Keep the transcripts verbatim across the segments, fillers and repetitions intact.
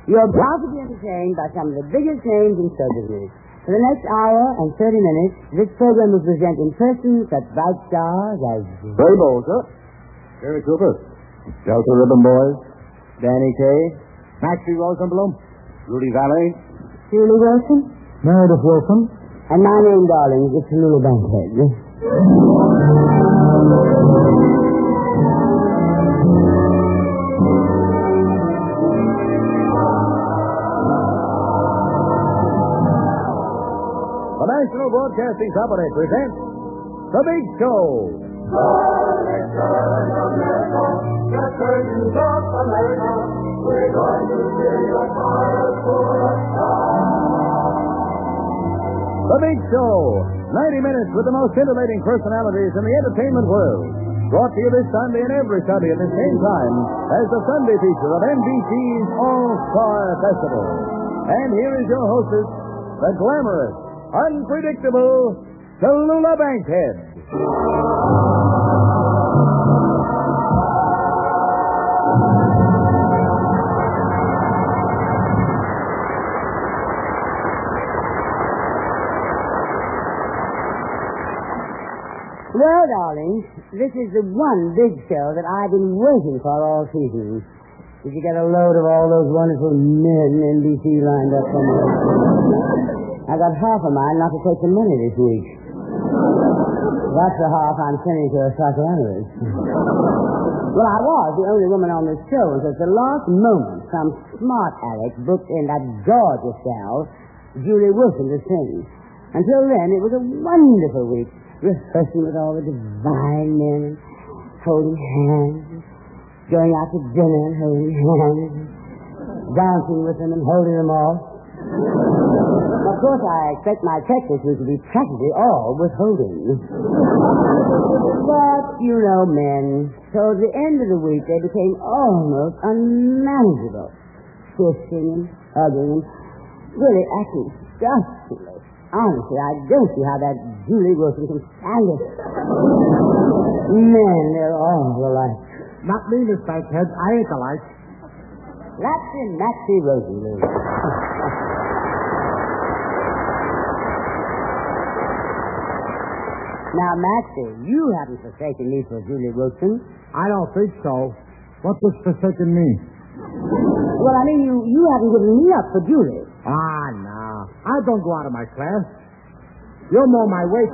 You're about to be entertained by some of the biggest names in show business. For the next hour and thirty minutes, this program will present in person such bright stars as... Ray Bolger, Jerry Cooper, Delta Ribbon Boys, Danny Kaye, Maxie Rosenblum, Rudy Valley, Julie Wilson, Meredith Wilson, and my name, darling, is Tallulah Bankhead. The National Broadcasting Company presents The Big Show. The Big Show. ninety minutes with the most scintillating personalities in the entertainment world. Brought to you this Sunday and every Sunday at the same time as the Sunday feature of N B C's All-Star Festival. And here is your hostess, the glamorous, unpredictable Tallulah Bankhead. Well, darling, this is the one big show that I've been waiting for all season. Did you get a load of all those wonderful men N B C lined up for me? I got half of mine not to take the money this week. That's the half I'm sending to a psychoanalyst. Well, I was the only woman on this show until at the last moment some smart aleck booked in that gorgeous gal, Julie Wilson, to sing. Until then, it was a wonderful week, rehearsing with all the divine men, holding hands, going out to dinner and holding hands, dancing with them and holding them off. Of course, I expect my check this week to be practically all withholding. But, you know, men, toward the end of the week, they became almost unmanageable. Kissing and hugging and really acting disgustingly. Honestly, I don't see how that Julie Wilson can stand it. Men, they're all alike. Not me, Miss Bankhead. I ain't alike. That's in Maxie Rosenblum. Now, Maxie, you haven't forsaken me for Julie Wilson. I don't think so. What does forsaken mean? Well, I mean, you, you haven't given me up for Julie. Ah, no. I don't go out of my class. You're more my weight.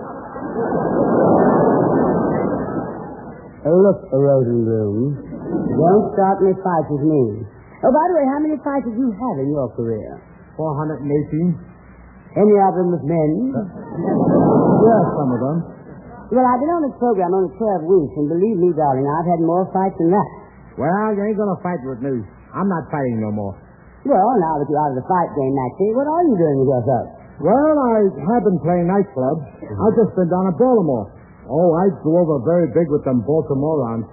Look, Rosenblum, don't start any fights with me. Oh, by the way, how many fights did you have in your career? four hundred eighteen. Any of them with men? Yeah, some of them. Well, I've been on this program only twelve weeks, and believe me, darling, I've had more fights than that. Well, you ain't gonna fight with me. I'm not fighting no more. Well, now that you're out of the fight game, Maxie, what are you doing with yourself? Well, I have been playing nightclubs. I've just been down at Baltimore. Oh, I go over very big with them Baltimoreans.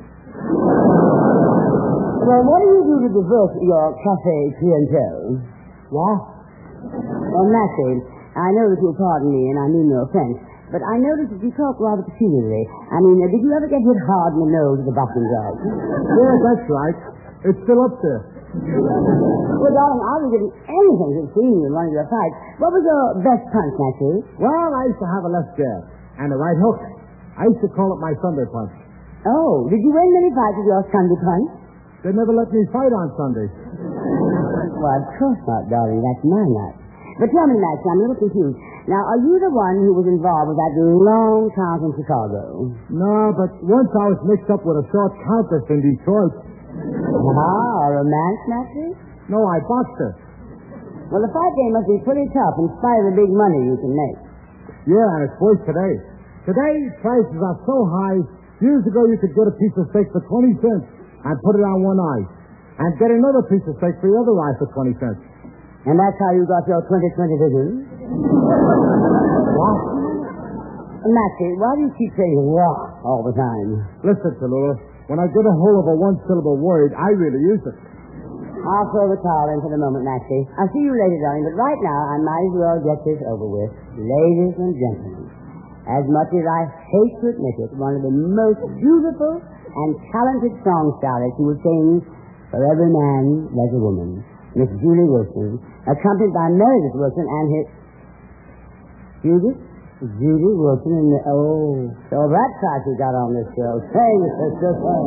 Well, what do you do to divert your cafe clientele? What? Well, Maxie, I know that you'll pardon me, and I mean no offense, but I noticed that you talk rather peculiarly. I mean, uh, did you ever get hit hard in the nose with a boxing glove? Yeah, that's right. It's still up there. Well, darling, I would give anything to see you in one of your fights. What was your best punch, Maxie? Well, I used to have a left jab and a right hook. I used to call it my Sunday punch. Oh, did you win many fights with your Sunday punch? They never let me fight on Sundays. Well, of course not, darling. That's my night. But tell me, Maxie, I'm a little confused. Now, are you the one who was involved with that long count in Chicago? No, but once I was mixed up with a short countess in Detroit. Ah, a romance, Maxie? No, I boxed her. Well, the fight game must be pretty tough in spite of the big money you can make. Yeah, and it's worse today. Today, prices are so high, years ago you could get a piece of steak for twenty cents and put it on one eye, and get another piece of steak for the other eye for twenty cents. And that's how you got your twenty twenty vision? What? Maxie, why do you keep saying what all the time? Listen, Tallulah, when I get a hold of a one-syllable word, I really use it. I'll throw the towel in for the moment, Maxie. I'll see you later, darling, but right now I might as well get this over with. Ladies and gentlemen, as much as I hate to admit it, one of the most beautiful and talented songstylers who will sing For Every Man There's a Woman. Miss Julie Wilson, accompanied by Meredith Wilson and his... Judy? Judy Wilson and the... Oh, so that's how she got on this show. Say, sister, say.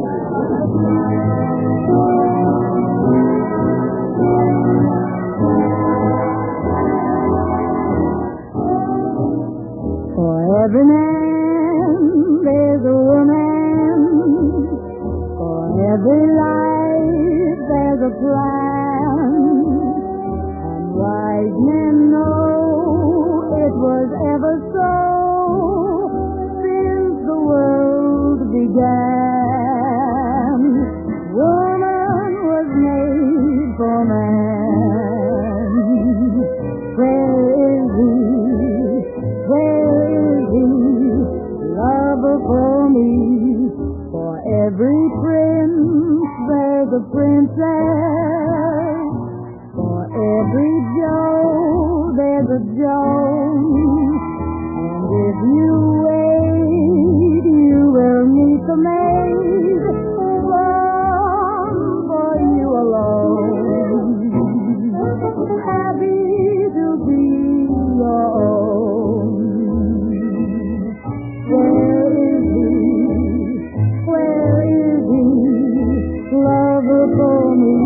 For every man, there's a woman. For every life, there's a plan. And wise men know it was ever so since the world began. Woman was made for man. Where is he? Where is he? Lover for me. For every prince, there's a princess. For every Joe, there's a Joan. And if you wait, you will meet the maid one for you alone. Happy to be your own. Where is he? Where is he? Lover for me.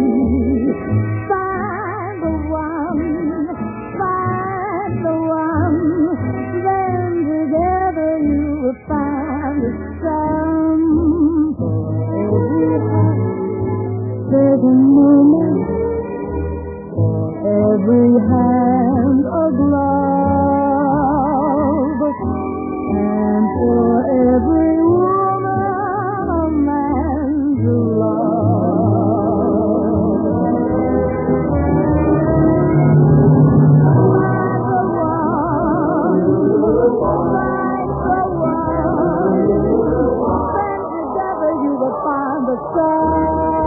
Find the one, find the one. Then together you will find the sun. For every heart, there's a moment. For every hand, a glove. And for every woman, a man's love. Find the one, find the one. Then together you will find the sun.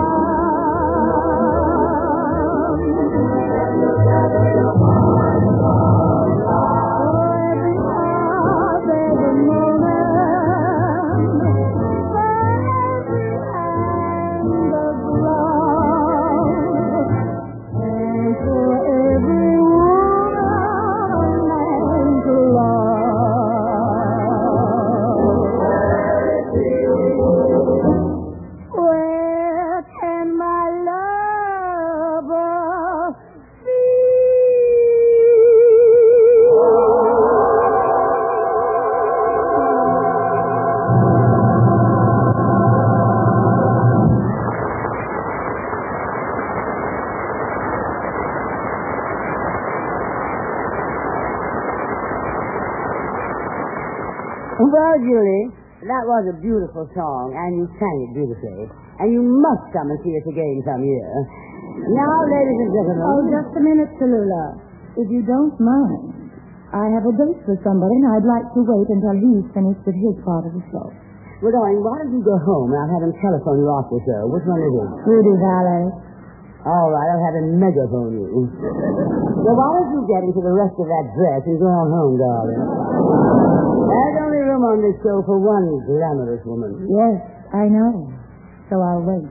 Well, Julie, that was a beautiful song, and you sang it beautifully. And you must come and see us again some year. Now, ladies and gentlemen... Oh, just a minute, Tallulah. If you don't mind, I have a date with somebody, and I'd like to wait until he's finished with his part of the show. Well, darling, why don't you go home, and I'll have him telephone you off the show. Which one is it? Rudy Valet. All right, I'll have him megaphone you. So why don't you get into the rest of that dress and go on home, darling? There's only room on this show for one glamorous woman. Yes, I know. So I'll wait.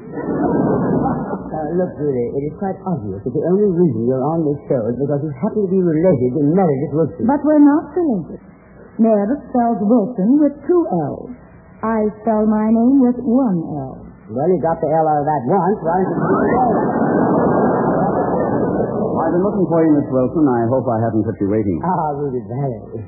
Uh, look, Julie, it is quite obvious that the only reason you're on this show is because you happen to be related to Meredith Wilson. But we're not related. Meredith spells Wilson with two L's. I spell my name with one L. Well, you got the L out of that once. Why don't you do it again? I've been looking for you, Miss Wilson. I hope I haven't kept you waiting. Ah, Rudy Valet.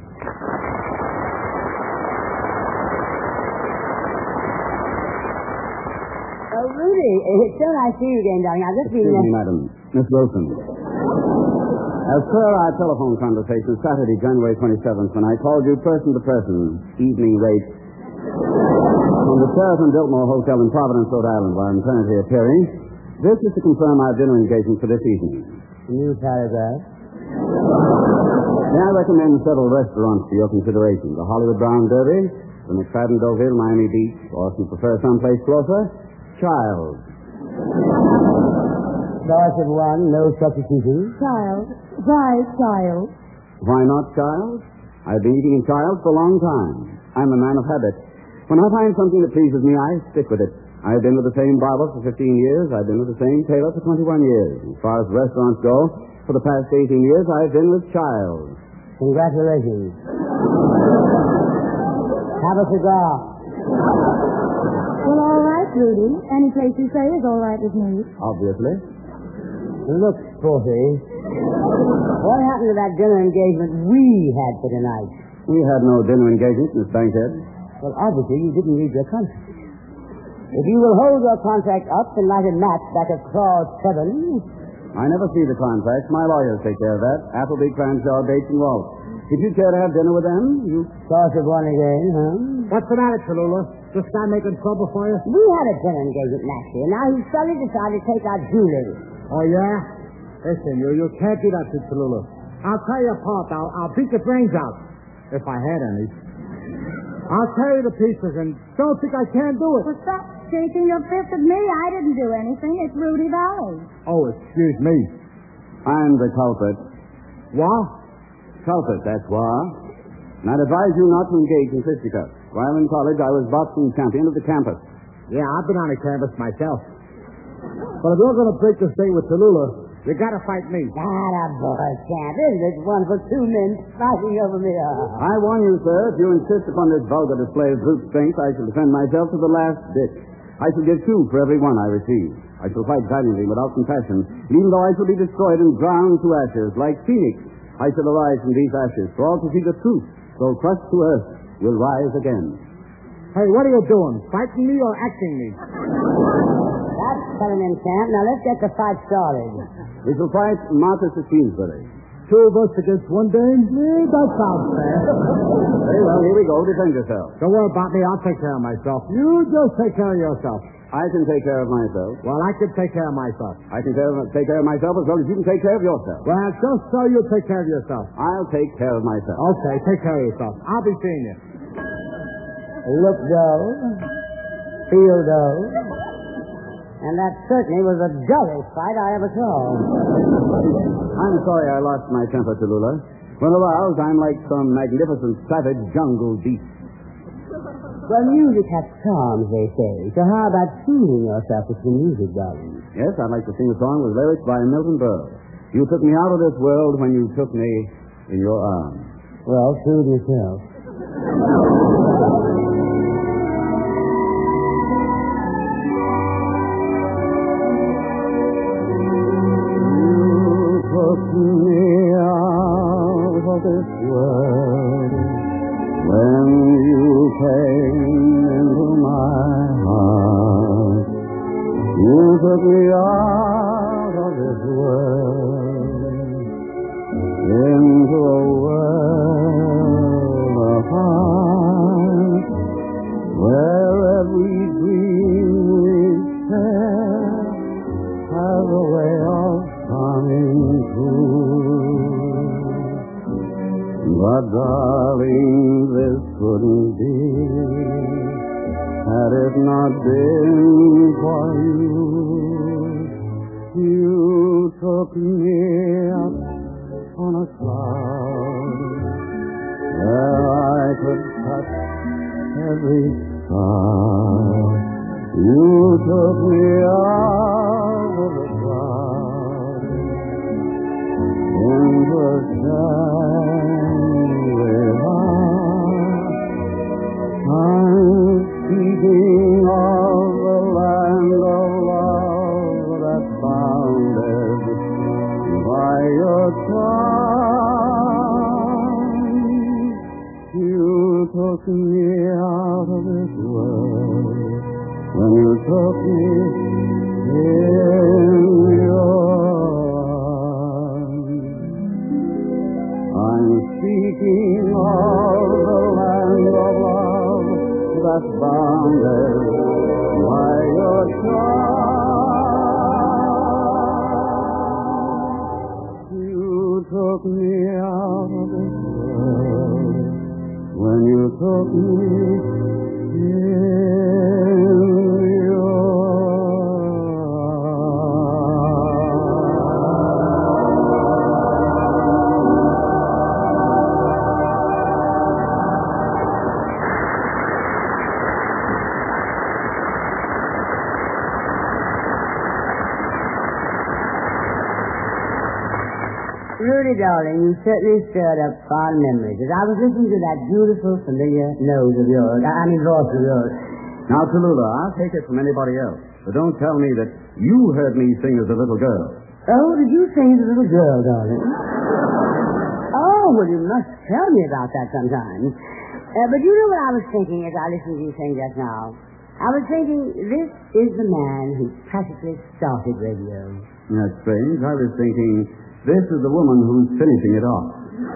Oh, Rudy, it's so nice to see you again, darling. I've just been... Excuse me, madam. Miss Wilson. As per our telephone conversation Saturday, January twenty-seventh, when I called you person to person, evening rate, from the Sheraton Biltmore Hotel in Providence, Rhode Island, where I'm currently appearing, this is to confirm our dinner engagement for this evening. New paragraph. May I recommend several restaurants for your consideration? The Hollywood Brown Derby, the McFadden Deauville, Miami Beach, or if you prefer someplace closer, Childs. Choice of one, no substitution. Child. Why, child? Why not Childs? I've been eating in Childs for a long time. I'm a man of habit. When I find something that pleases me, I stick with it. I've been with the same barber for fifteen years. I've been with the same tailor for twenty-one years. As far as restaurants go, for the past eighteen years, I've been with Childs. Congratulations. Have a cigar. Well, all right, Rudy. Any place you say is all right with me. Obviously. Look, Sporty, what happened to that dinner engagement we had for tonight? We had no dinner engagement, Miss Bankhead. Well, obviously, you didn't read your contract. If you will hold your contract up and light a match back at clause seven... I never see the contracts. My lawyers take care of that. Appleby, Cranshaw, Bates, and Walsh. If you care to have dinner with them, you... Toss of one again, huh? What's the matter, Tallulah? This guy making trouble for you? We had a dinner engagement last year. Now he suddenly decided to take our jewelry. Oh, yeah? Listen, you, you can't do that to Tallulah. I'll tear you apart. I'll, I'll beat your brains out. If I had any. I'll tear you to pieces, and don't think I can't do it. Well, stop shaking your fist at me. I didn't do anything. It's Rudy Valley. Oh, excuse me. I'm the culprit. What? Culprit, that's what. And I'd advise you not to engage in fisticuffs. While in college, I was boxing champion of the campus. Yeah, I've been on the canvas myself. But if you're going to break this date with Tallulah, you got to fight me. That a boy, Champ. Isn't it one for two men fighting over me? I warn you, sir, if you insist upon this vulgar display of brute strength, I shall defend myself to the last ditch. I shall give two for every one I receive. I shall fight valiantly without compassion, and even though I shall be destroyed and ground to ashes like Phoenix, I shall arise from these ashes, for all to see the truth, though crushed to earth, will rise again. Hey, what are you doing? Fighting me or acting me? That's coming in, Champ. Now let's get the fight started. We shall fight Marcus of Queensbury. Two of us against one dame? Yeah, that sounds fair. Very well, here we go. Defend yourself. Don't worry about me. I'll take care of myself. You just take care of yourself. I can take care of myself. Well, I can take care of myself. I can care of, take care of myself as well as you can take care of yourself. Well, just so you take care of yourself. I'll take care of myself. Okay, take care of yourself. I'll be seeing you. Look dull. Feel dull. And that certainly was the dullest fight I ever saw. I'm sorry I lost my temper, Tallulah. When aroused, I'm like some magnificent savage jungle beast. Well, music has charms, they say. So how about soothing yourself with some music, darling? Yes, I'd like to sing a song with lyrics by Milton Berle. You took me out of this world when you took me in your arms. Well, soothe yourself. Took me out of this world when you came into my heart. You took me out of this world into a world apart where every dream we share has a way of coming true. But darling, this couldn't be had it not been for you. You took me up on a cloud where I could touch every star. You took me out of the cloud into a I'm speaking of the land of love that's bounded by your charm. You took me out of this world when you took me in your arms. I'm speaking of the land of love that's bounded by your charm. You took me out of this world when you took me in your Rudy, darling, you certainly stirred up fond memories as I was listening to that beautiful, familiar nose of yours. I mean, voice of yours. Now, Tallulah, I'll take it from anybody else. But don't tell me that you heard me sing as a little girl. Oh, did you sing as a little girl, darling? Oh, well, you must tell me about that sometime. Uh, but you know what I was thinking as I listened to you sing just now? I was thinking, this is the man who practically started radio. That's strange. I was thinking, this is the woman who's finishing it off.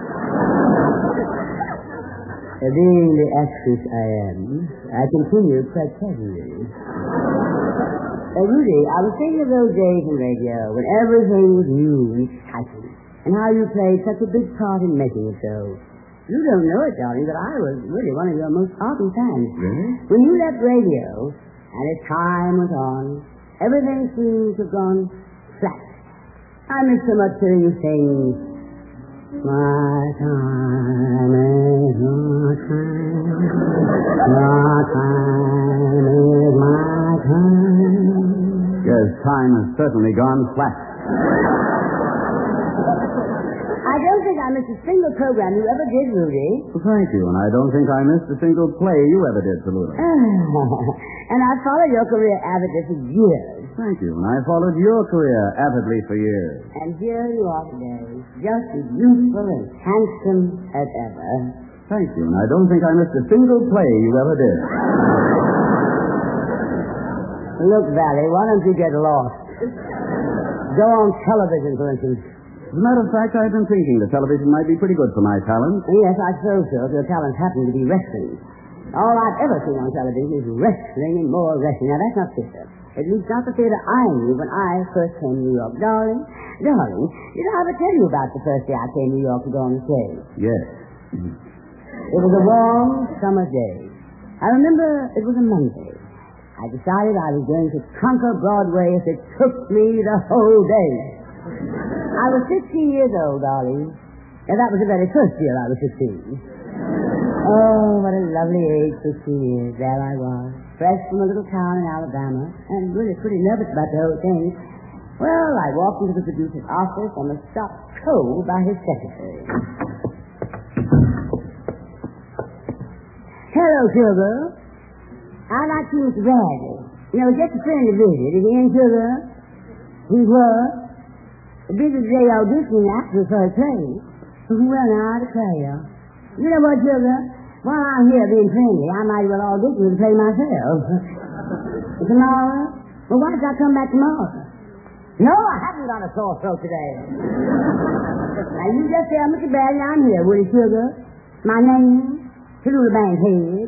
Uh, being the actress I am, I continued quite casually. Uh, Rudy, I was thinking of those days in radio when everything was new and exciting, and how you played such a big part in making it so. You don't know it, darling, but I was really one of your most ardent fans. Really? When you left radio, and as time went on, everything seemed to have gone flat. I miss so much hearing you sing, my time is your time, your time is my time. Yes, time has certainly gone flat. I don't think I missed a single program you ever did, Rudy. Well, thank you, and I don't think I missed a single play you ever did, Tallulah. And I followed your career avidly for years. Thank you, and I followed your career avidly for years. And here you are today, just as youthful and handsome as ever. Thank you, and I don't think I missed a single play you ever did. Look, Valley, why don't you get lost? Go on television, for instance. As a matter of fact, I've been thinking that television might be pretty good for my talent. Yes, I suppose so, if your talent happened to be wrestling. All I've ever seen on television is wrestling and more wrestling. Now, that's not theater. At least not the theater I knew when I first came to New York. Darling, darling, did I ever tell you about the first day I came to New York to go on the stage? Yes. It was a warm summer day. I remember it was a Monday. I decided I was going to conquer Broadway if it took me the whole day. I was sixteen years old, darling. And that was the very first year I was sixteen. Oh, what a lovely age, sixteen years. There I was, fresh from a little town in Alabama, and really pretty nervous about the whole thing. Well, I walked into the producer's office and was stopped cold by his secretary. Hello, Sugar. I'd like to see Mister Bradley. You know, just a friend to visit. Is he in, Sugar? He's what? Busy today auditioning actors for a play. Well, now, I declare. You know what, Sugar? While I'm here being friendly, I might as well audition to play myself. Tomorrow? Well, why don't I come back tomorrow? No, I haven't got a sore throat today. Now, you just tell Mister Bradley I'm here, will you, Sugar? My name? Tallulah Bankhead.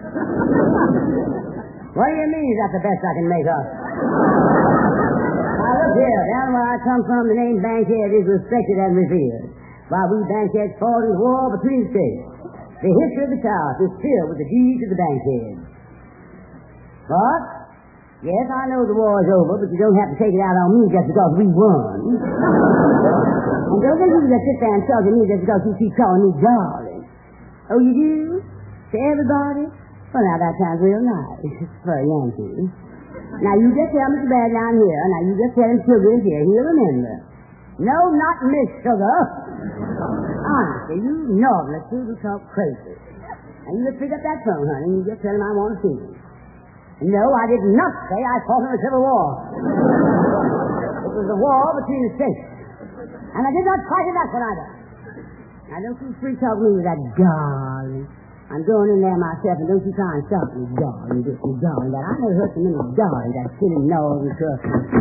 What do you mean is that the best I can make up? Now, look here. Down where I come from, the name Bankhead is respected and revered. While we Bankheads fought in the war between the states, the history of the South is filled with the deeds of the Bankheads. What? Yes, I know the war is over, but you don't have to take it out on me just because we won. And don't think you can just sit there and talk to me just because you keep calling me darling. Oh, you do? To everybody? Well, now, that sounds real nice for a Yankee. Now, you just tell Mister Bad down here. Now, you just tell him Sugar is here. He'll remember. No, not Miss Sugar. Honestly, you normal people talk crazy. And you just pick up that phone, honey, and you just tell him I want to see him. No, I did not say I fought in the Civil War. It was a war between the states. And I did not fight in that one either. Now, don't you free talk me with that darling. I'm going in there myself, and don't you try and stop me, darling, this me, darling, that. I never heard so many darling, that silly northern truck.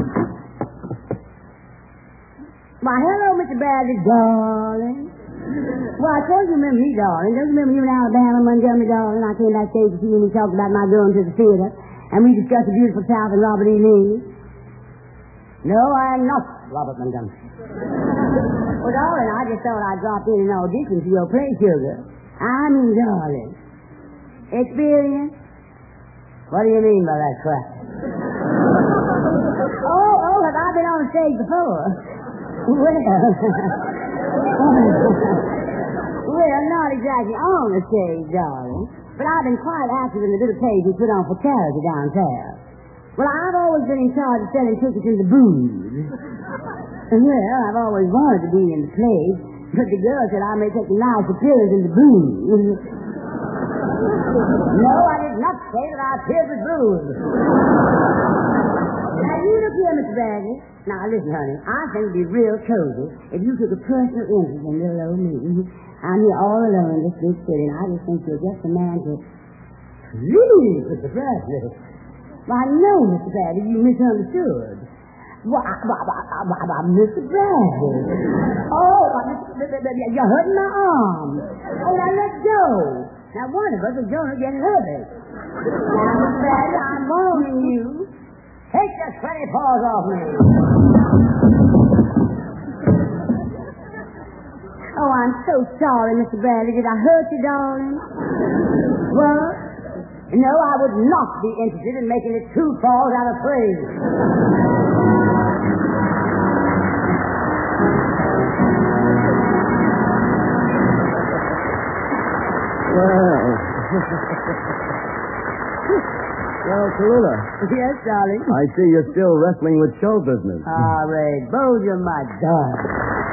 Why, hello, Mister Bradley, darling. Well, I told you remember me, darling. Don't you remember you in Alabama, Montgomery, darling? I came backstage to see you and we talked about my going to the theater, and we discussed the beautiful South and Robert E. Lee. No, I am not Robert Montgomery. Well, darling, I just thought I'd drop in and audition for your play, Sugar. I mean, darling. Experience? What do you mean by that crap? oh, oh, have I been on stage before? Well, well, not exactly on the stage, darling. But I've been quite active in the little plays we put on for charity downtown. Well, I've always been in charge of selling tickets in the booths. Well, I've always wanted to be in the play, but the girl said I may take a nice appearance in the blues. No, I did not say that I appeared with blues. Now, you look here, Mister Bagley. Now, listen, honey, I think it'd be real cozy if you took a personal interest in little old me. I'm here all alone in this big city, and I just think you're just a man to... Please, Mister Bradley. Why, no, Mister Bradley, you misunderstood. Why, why, why, why, why Mister Bradley. Oh, why, you're hurting my arm. Oh, now let go. Now, one of us is going to get hurt. Now, Mister Bradley, I'm warning you. Take your sweaty paws off me. Oh, I'm so sorry, Mister Bradley. Did I hurt you, darling? What? No, I would not be interested in making it two falls out of three. Well... Well, Tallulah. Yes, darling? I see you're still wrestling with show business. Ah, Ray, both you're my darling.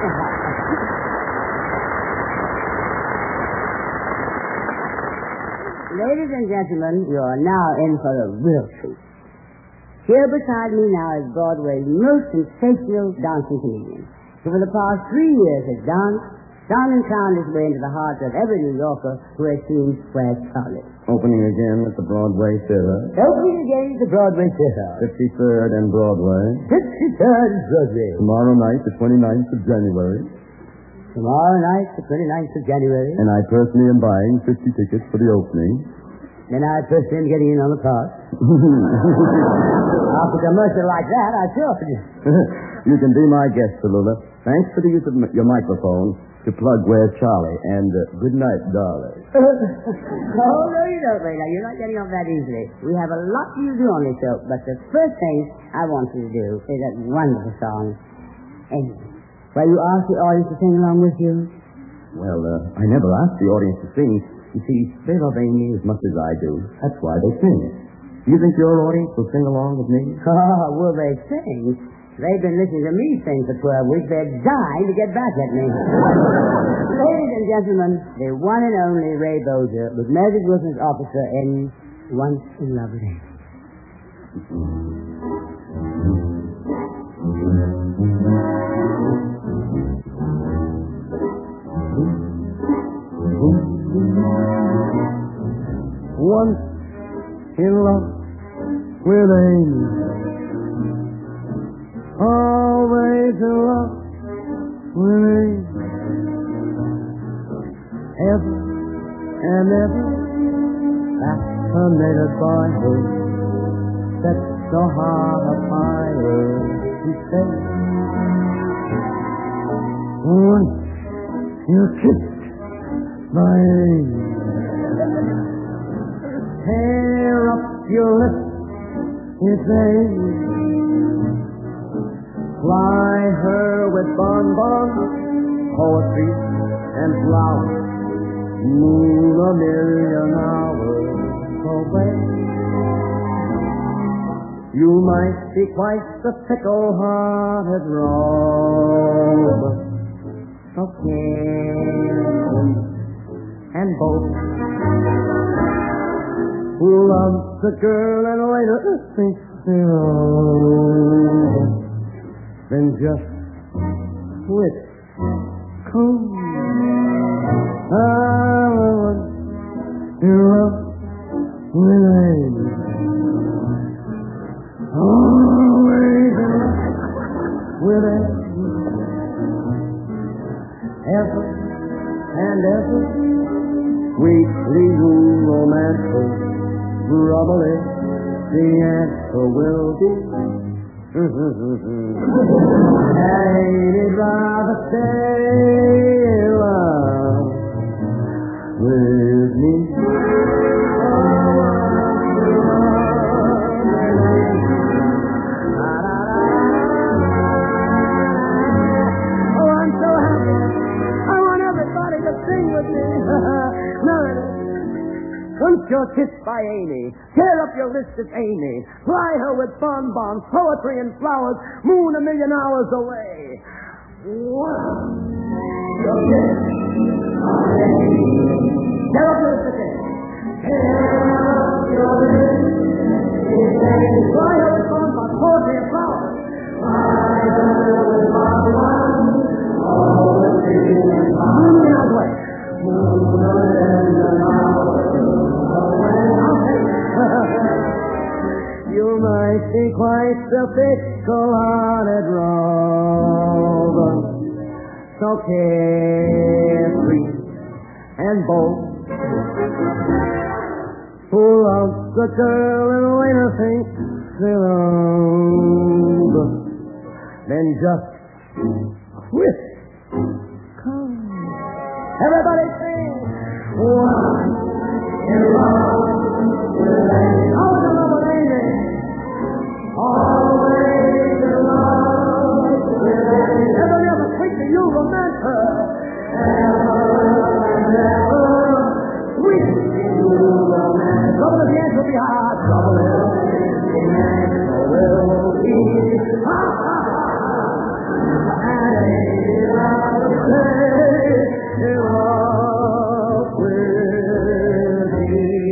Ladies and gentlemen, you are now in for a real treat. Here beside me now is Broadway's most sensational dancing comedian, who for the past three years has danced, sung and found his way into the hearts of every New Yorker who has seen Where's Charlie. Opening again at the Broadway Theater. Opening again at the Broadway Theater. fifty-third and Broadway. fifty-third Broadway. Tomorrow night, the twenty-ninth of January. Tomorrow night, the twenty-ninth of January. And I personally am buying fifty tickets for the opening. Then I personally am getting in on the part. After a commercial like that, I sure could. You can be my guest, Tallulah. Thanks for the use of m- your microphone to plug Where's Charlie. And uh, good night, darling. Oh, no, you don't, Ray. Now, you're not getting off that easily. We have a lot for you to do on this show, but the first thing I want you to do is that wonderful song, Amy. Well, you ask the audience to sing along with you? Well, uh, I never asked the audience to sing. You see, they love Amy as much as I do. That's why they sing. Do you think your audience will sing along with me? Oh, will they sing? They've been listening to me sing for twelve weeks. They're dying to get back at me. Ladies and gentlemen, the one and only Ray Bozier with Mildred Wilson's orchestra in Once in Love with Amy. Once in love with Amy, always in love with Amy, ever and ever fascinated by her, set the heart afire, she said. Once you're kissed by Amy, tear up your lips, it's Amy. Fly her with bonbons, poetry, and flowers, move a million hours away. You might be quite the fickle-hearted rover, so careless and bold, who loves a girl and later thinks they're old. Then just quit cool. I want to love with Amy. Always in love with Amy. Ever and ever, sweetly romantic, probably the answer will be. I'd rather stay in love with me. Oh, I'm so happy. I want everybody to sing with me. Melody. Once you're kissed by Amy, tear up your list of Amy. Fly her with bonbons, poetry, and flowers. Moon a million hours away. One. You're kissed by Amy. Tear up your list of Amy. Tear up your list of Amy. Fly her with bonbons, poetry, and flowers. Fly her with bonbons, poetry, and flowers. Moon a million hours away. Moon a million hours. You might be quite the fickle-hearted rogue, so carefree and bold, who loves the girl and later thinks they're old, then just quit. Come, everybody sing. One in love. Always in love with Amy. Always in love with Amy. Never, never sweet to you, romance her. Ever and ever sweet to you, romance. Trouble at the end will be hard. Trouble at the end will be hard. And Amy will say, love with me.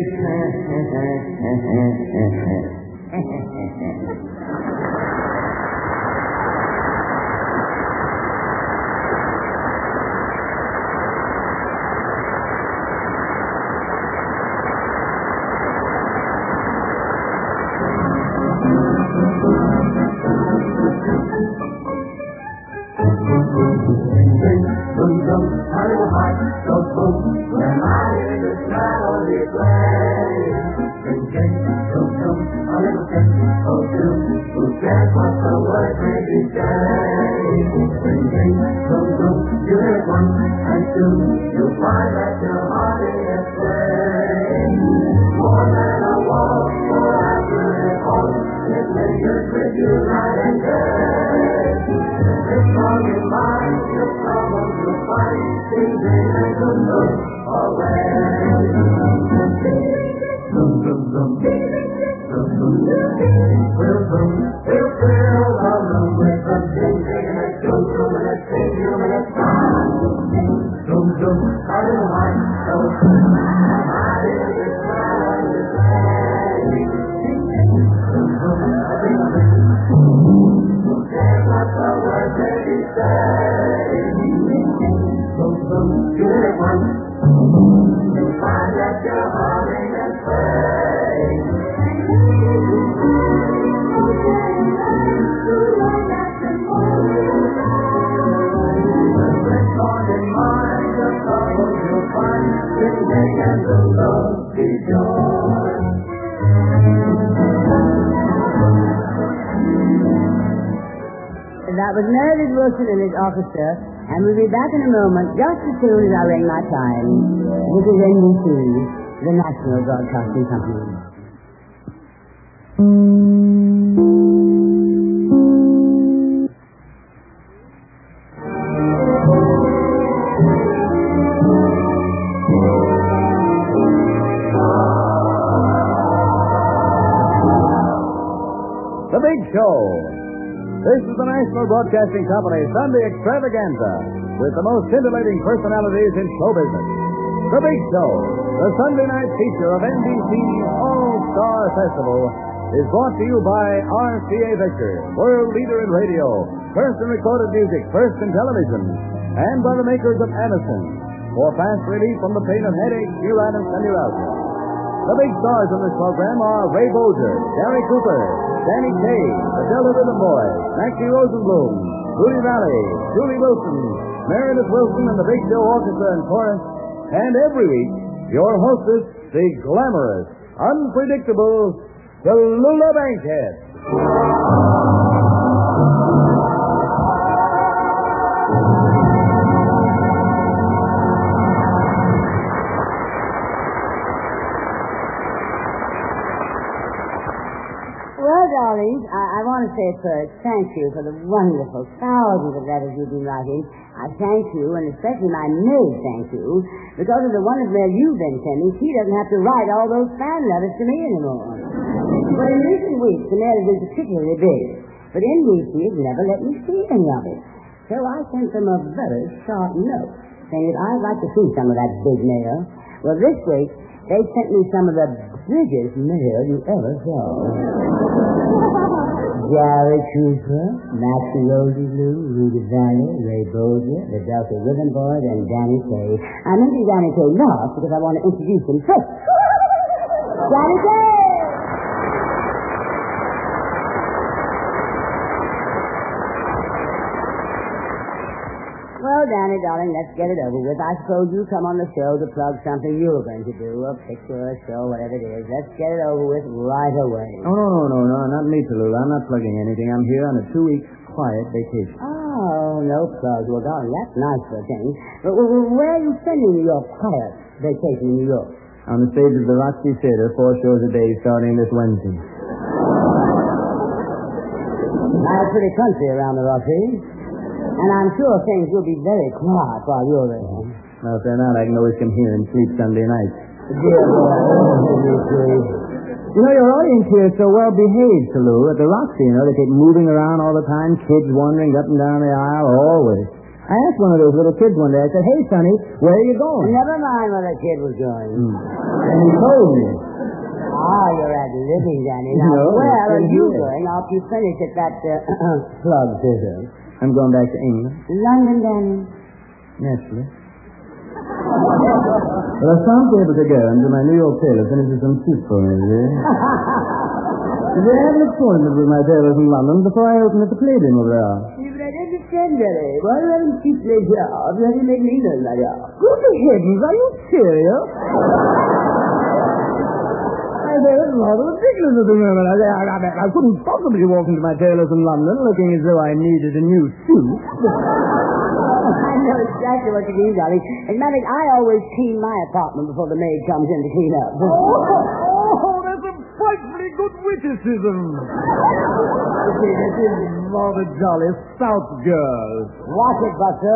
That was Meredith Wilson and his orchestra, and we'll be back in a moment, just as soon as I ring my chime. This is N B C, the National Broadcasting Company. The Big Show. This is the National Broadcasting Company Sunday Extravaganza with the most scintillating personalities in show business. The Big Show, the Sunday night feature of N B C's All-Star Festival, is brought to you by R C A Victor, world leader in radio, first in recorded music, first in television, and by the makers of Anacin, for fast relief from the pain of headache, neuritis, and neuralgia. The big stars of this program are Ray Bolger, Gary Cooper, Danny Kaye, the Delta Rhythm Boys, Maxie Rosenblum, Rudy Valley, Julie Wilson, Meredith Wilson, and the Big Show Orchestra and Chorus, and every week, your hostess, the glamorous, unpredictable Tallulah Bankhead. Well, darlings, I, I want to to say first, thank you for the wonderful thousands of letters you've been writing. I thank you, and especially my maid thank you, because of the wonderful mail you've been sending. She doesn't have to write all those fan letters to me anymore. But in recent weeks, the mail has been particularly big. But N B C has never let me see any of it. So I sent them a very short note, saying that I'd like to see some of that big mail. Well, this week, they sent me some of the biggest mail you ever saw. Gary Cooper, Maxie Rosie Lou, Rudy Valley, Ray Bozier, the Delta Rhythm Boys, and Danny Kaye. I mentioned Danny Kaye last because I want to introduce him first. Danny Kaye! Well, Danny, darling, let's get it over with. I suppose you come on the show to plug something you're going to do, a picture, a show, whatever it is. Let's get it over with right away. Oh, no, no, no, no, not me, Tallulah. I'm not plugging anything. I'm here on a two-week quiet vacation. Oh, no plug. Well, darling, that's nice for a thing. But where are you spending your quiet vacation in New York? On the stage of the Roxy Theater, four shows a day starting this Wednesday. Nice pretty country around the Roxy. And I'm sure things will be very quiet while you're there. Well, if they're not, I can always come here and sleep Sunday night. Dear boy, you know, your audience here is so well behaved, Tallulah. At the Roxy, you know, they keep moving around all the time, kids wandering up and down the aisle, always. I asked one of those little kids one day, I said, hey, Sonny, where are you going? Never mind where the kid was going. Mm. And he told me. Ah, you're at living, Danny. Now, No, where are you here. going after you finish at that uh, club theater? I'm going back to England. London, Danny. Naturally. Well, I shan't be able to go until my New York tailor finishes some suits for me, dear. Did they have an appointment with my tailors in London before I open at the Palladium over there? Yeah, but I don't understand, Danny. Why do you have him keep their job? Why do you make me know that job? Good heavens, are you serious? I say, it's rather ridiculous at the moment. I, I, I, I couldn't possibly walk into my tailor's in London looking as though I needed a new suit. I know exactly what you mean, darling. As a matter of fact, I always clean my apartment before the maid comes in to clean up. Oh, oh, that's a frightfully good witticism. You see, this is rather jolly. South girl. Watch it, Buster.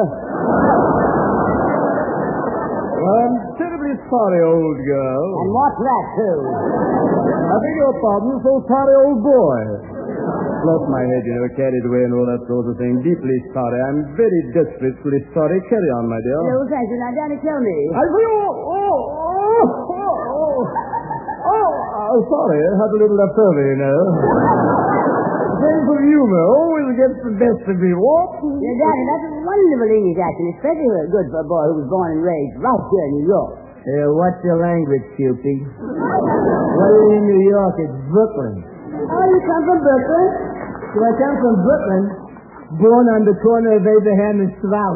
Well, I'm terribly sorry, old girl. And watch that, too. I beg your pardon, so sorry, old boy. Lost my head, you know, carried away and all that sort of thing. Deeply sorry. I'm very desperately sorry. Carry on, my dear. No, thank you. Now, Danny, tell me. I say, oh, oh, oh, oh, oh, oh, oh, sorry, I had a little left over, you know. Sense of humor always gets the best of me. What? Now, Danny, that's a wonderful English accent, especially good for a boy who was born and raised right here in New York. Uh, what's your language, Cupid? Well, in New York, it's Brooklyn. Oh, you come from Brooklyn? So I come from Brooklyn, born on the corner of Abraham and Strauss.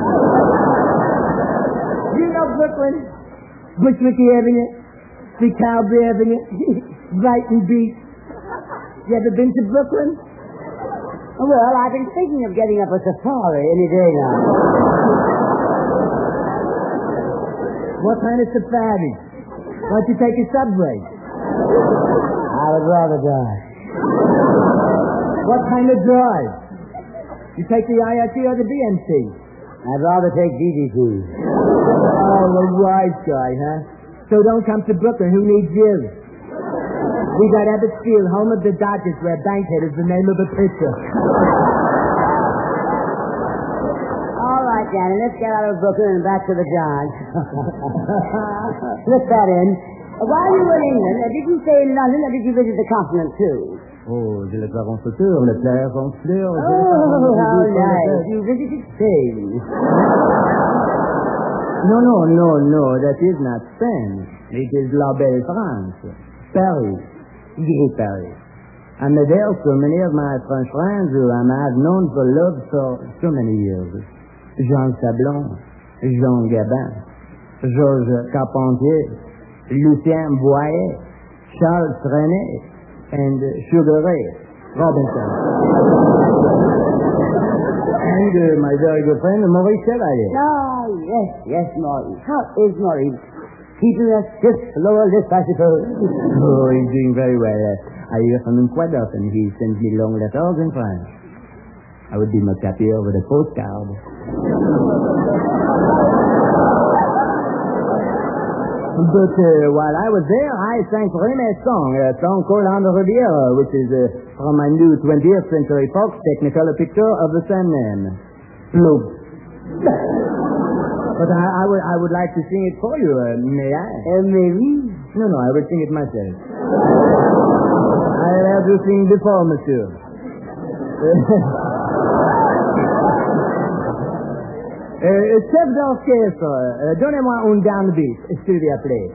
You know Brooklyn? Bushwick Avenue, DeKalb Avenue, Brighton Beach. You ever been to Brooklyn? Well, I've been thinking of getting up a safari any day now. What kind of safari? Why don't you take a subway? I would rather die. What kind of drive? You take the I R T or the B M C? I'd rather take D D T. Oh, a wise guy, huh? So don't come to Brooklyn. Who needs you? We got Ebbets Field, home of the Dodgers, where Bankhead is the name of the pitcher. All right, Danny, let's get out of Brooklyn and back to the Dodge. Slip that in. While you were in England, uh, did you stay in London or did you visit the continent, too? Oh, j'ai le Clarence Futur, le Clarence Fleur. Oh, how nice. You visited Spain. No, no, no, no, that is not Spain. It is La Belle France. Paris. Gay Paris. I'm there so many of my French friends who I have known for love for so many years. Jean Sablon, Jean Gabin, Georges Carpentier, Lucien Boyer, Charles Trenet, and Sugar Ray Robinson. And uh, my very good friend, Maurice Chevalier. Ah, yes, yes, Maurice. How is Maurice? Keeping us just lower list, I suppose. Oh, he's doing very well. Uh, I hear from him quite often. He sends me long letters in France. I would be much happier with a postcard. But uh, while I was there, I sang for him a song, a song called On the Riviera, which is uh, from my new twentieth Century Fox Technicolor picture of the Sandman. Look. But I, I, would, I would like to sing it for you. Uh, may I? Uh, maybe. No, no, I will sing it myself. I'll have you sing before, monsieur. Euh, chef d'orchestre, euh, donnez-moi un downbeat, s'il vous plaît.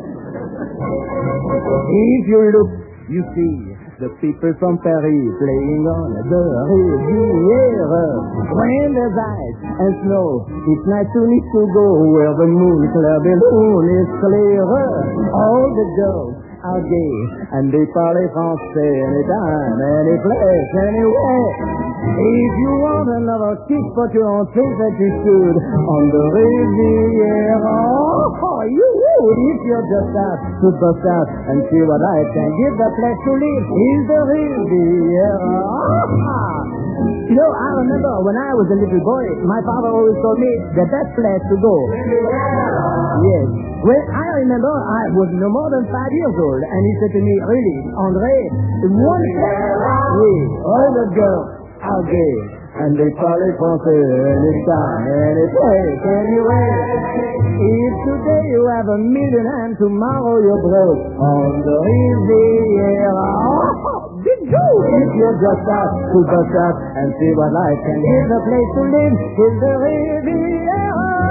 If you look, you see the people from Paris playing on the Riviera. When there's ice and snow, it's nice to need to go where the moon clear balloon is clearer. All the girls are gay, and they parle français anytime, any place, anywhere. If you want another kick, but you don't think that you should, on the Riviera, oh, you would if you just have to bust out and see what I can give the place to live is the Riviera. You know, I remember when I was a little boy, my father always told me the best place to go. Yes. Well, I remember I was no more than five years old, and he said to me, really, André, one oui, all the girls are gay, and they parle français anytime, any place, anywhere. If today you have a million and tomorrow you're broke on the Riviera. Oh, did you? If you just have to bust out and see what life can give, the place to live is the Riviera.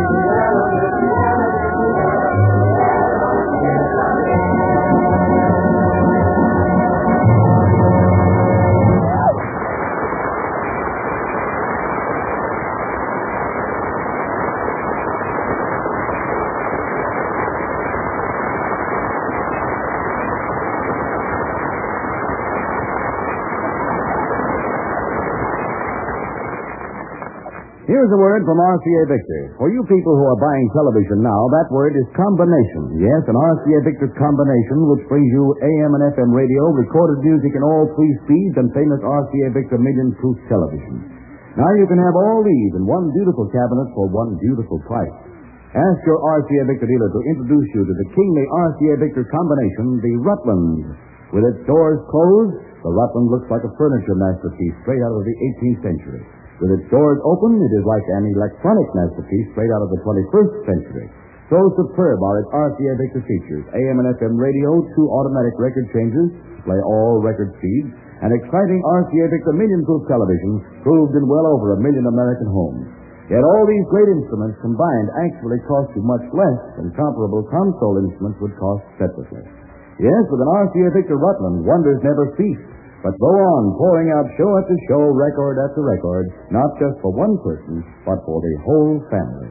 Here's a word from R C A Victor. For you people who are buying television now, that word is combination. Yes, an R C A Victor combination which brings you A M and F M radio, recorded music in all three speeds, and famous R C A Victor Million Proof television. Now you can have all these in one beautiful cabinet for one beautiful price. Ask your R C A Victor dealer to introduce you to the kingly R C A Victor combination, the Rutland. With its doors closed, the Rutland looks like a furniture masterpiece straight out of the eighteenth century. With its doors open, it is like an electronic masterpiece straight out of the twenty-first century. So superb are its R C A Victor features: A M and F M radio, two automatic record changers, play all record speeds, and exciting R C A Victor million-proof television proved in well over a million American homes. Yet all these great instruments combined actually cost you much less than comparable console instruments would cost separately. Yes, with an R C A Victor Rutland, wonders never cease. But go on, pouring out show after show, record after record, not just for one person, but for the whole family.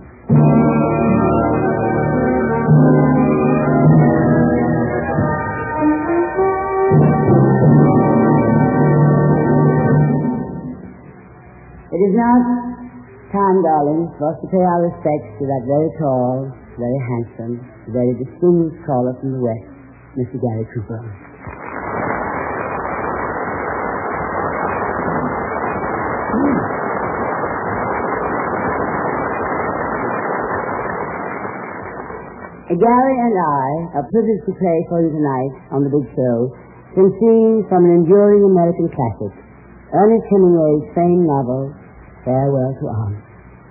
It is now time, darling, for us to pay our respects to that very tall, very handsome, very distinguished caller from the West, Mister Gary Cooper. Gary and I are privileged to play for you tonight on the big show some scenes from an enduring American classic, Ernest Hemingway's famed novel, Farewell to Arms.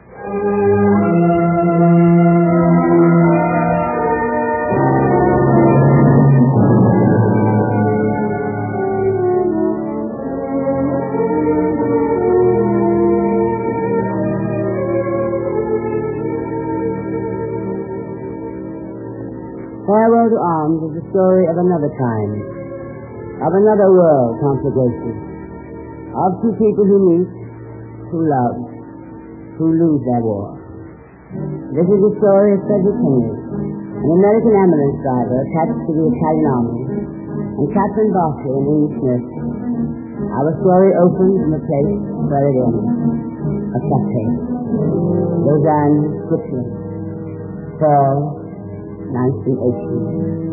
Farewell to Arms is the story of another time, of another world conflagration, of two people who meet, who love, who lose their war. This is the story of Frederick Henry, an American ambulance driver attached to the Italian army, and Catherine Barclay, an English nurse. Our story opens in the place where it ends, a cafe. Lausanne, Switzerland. Fall, nineteen eighteen.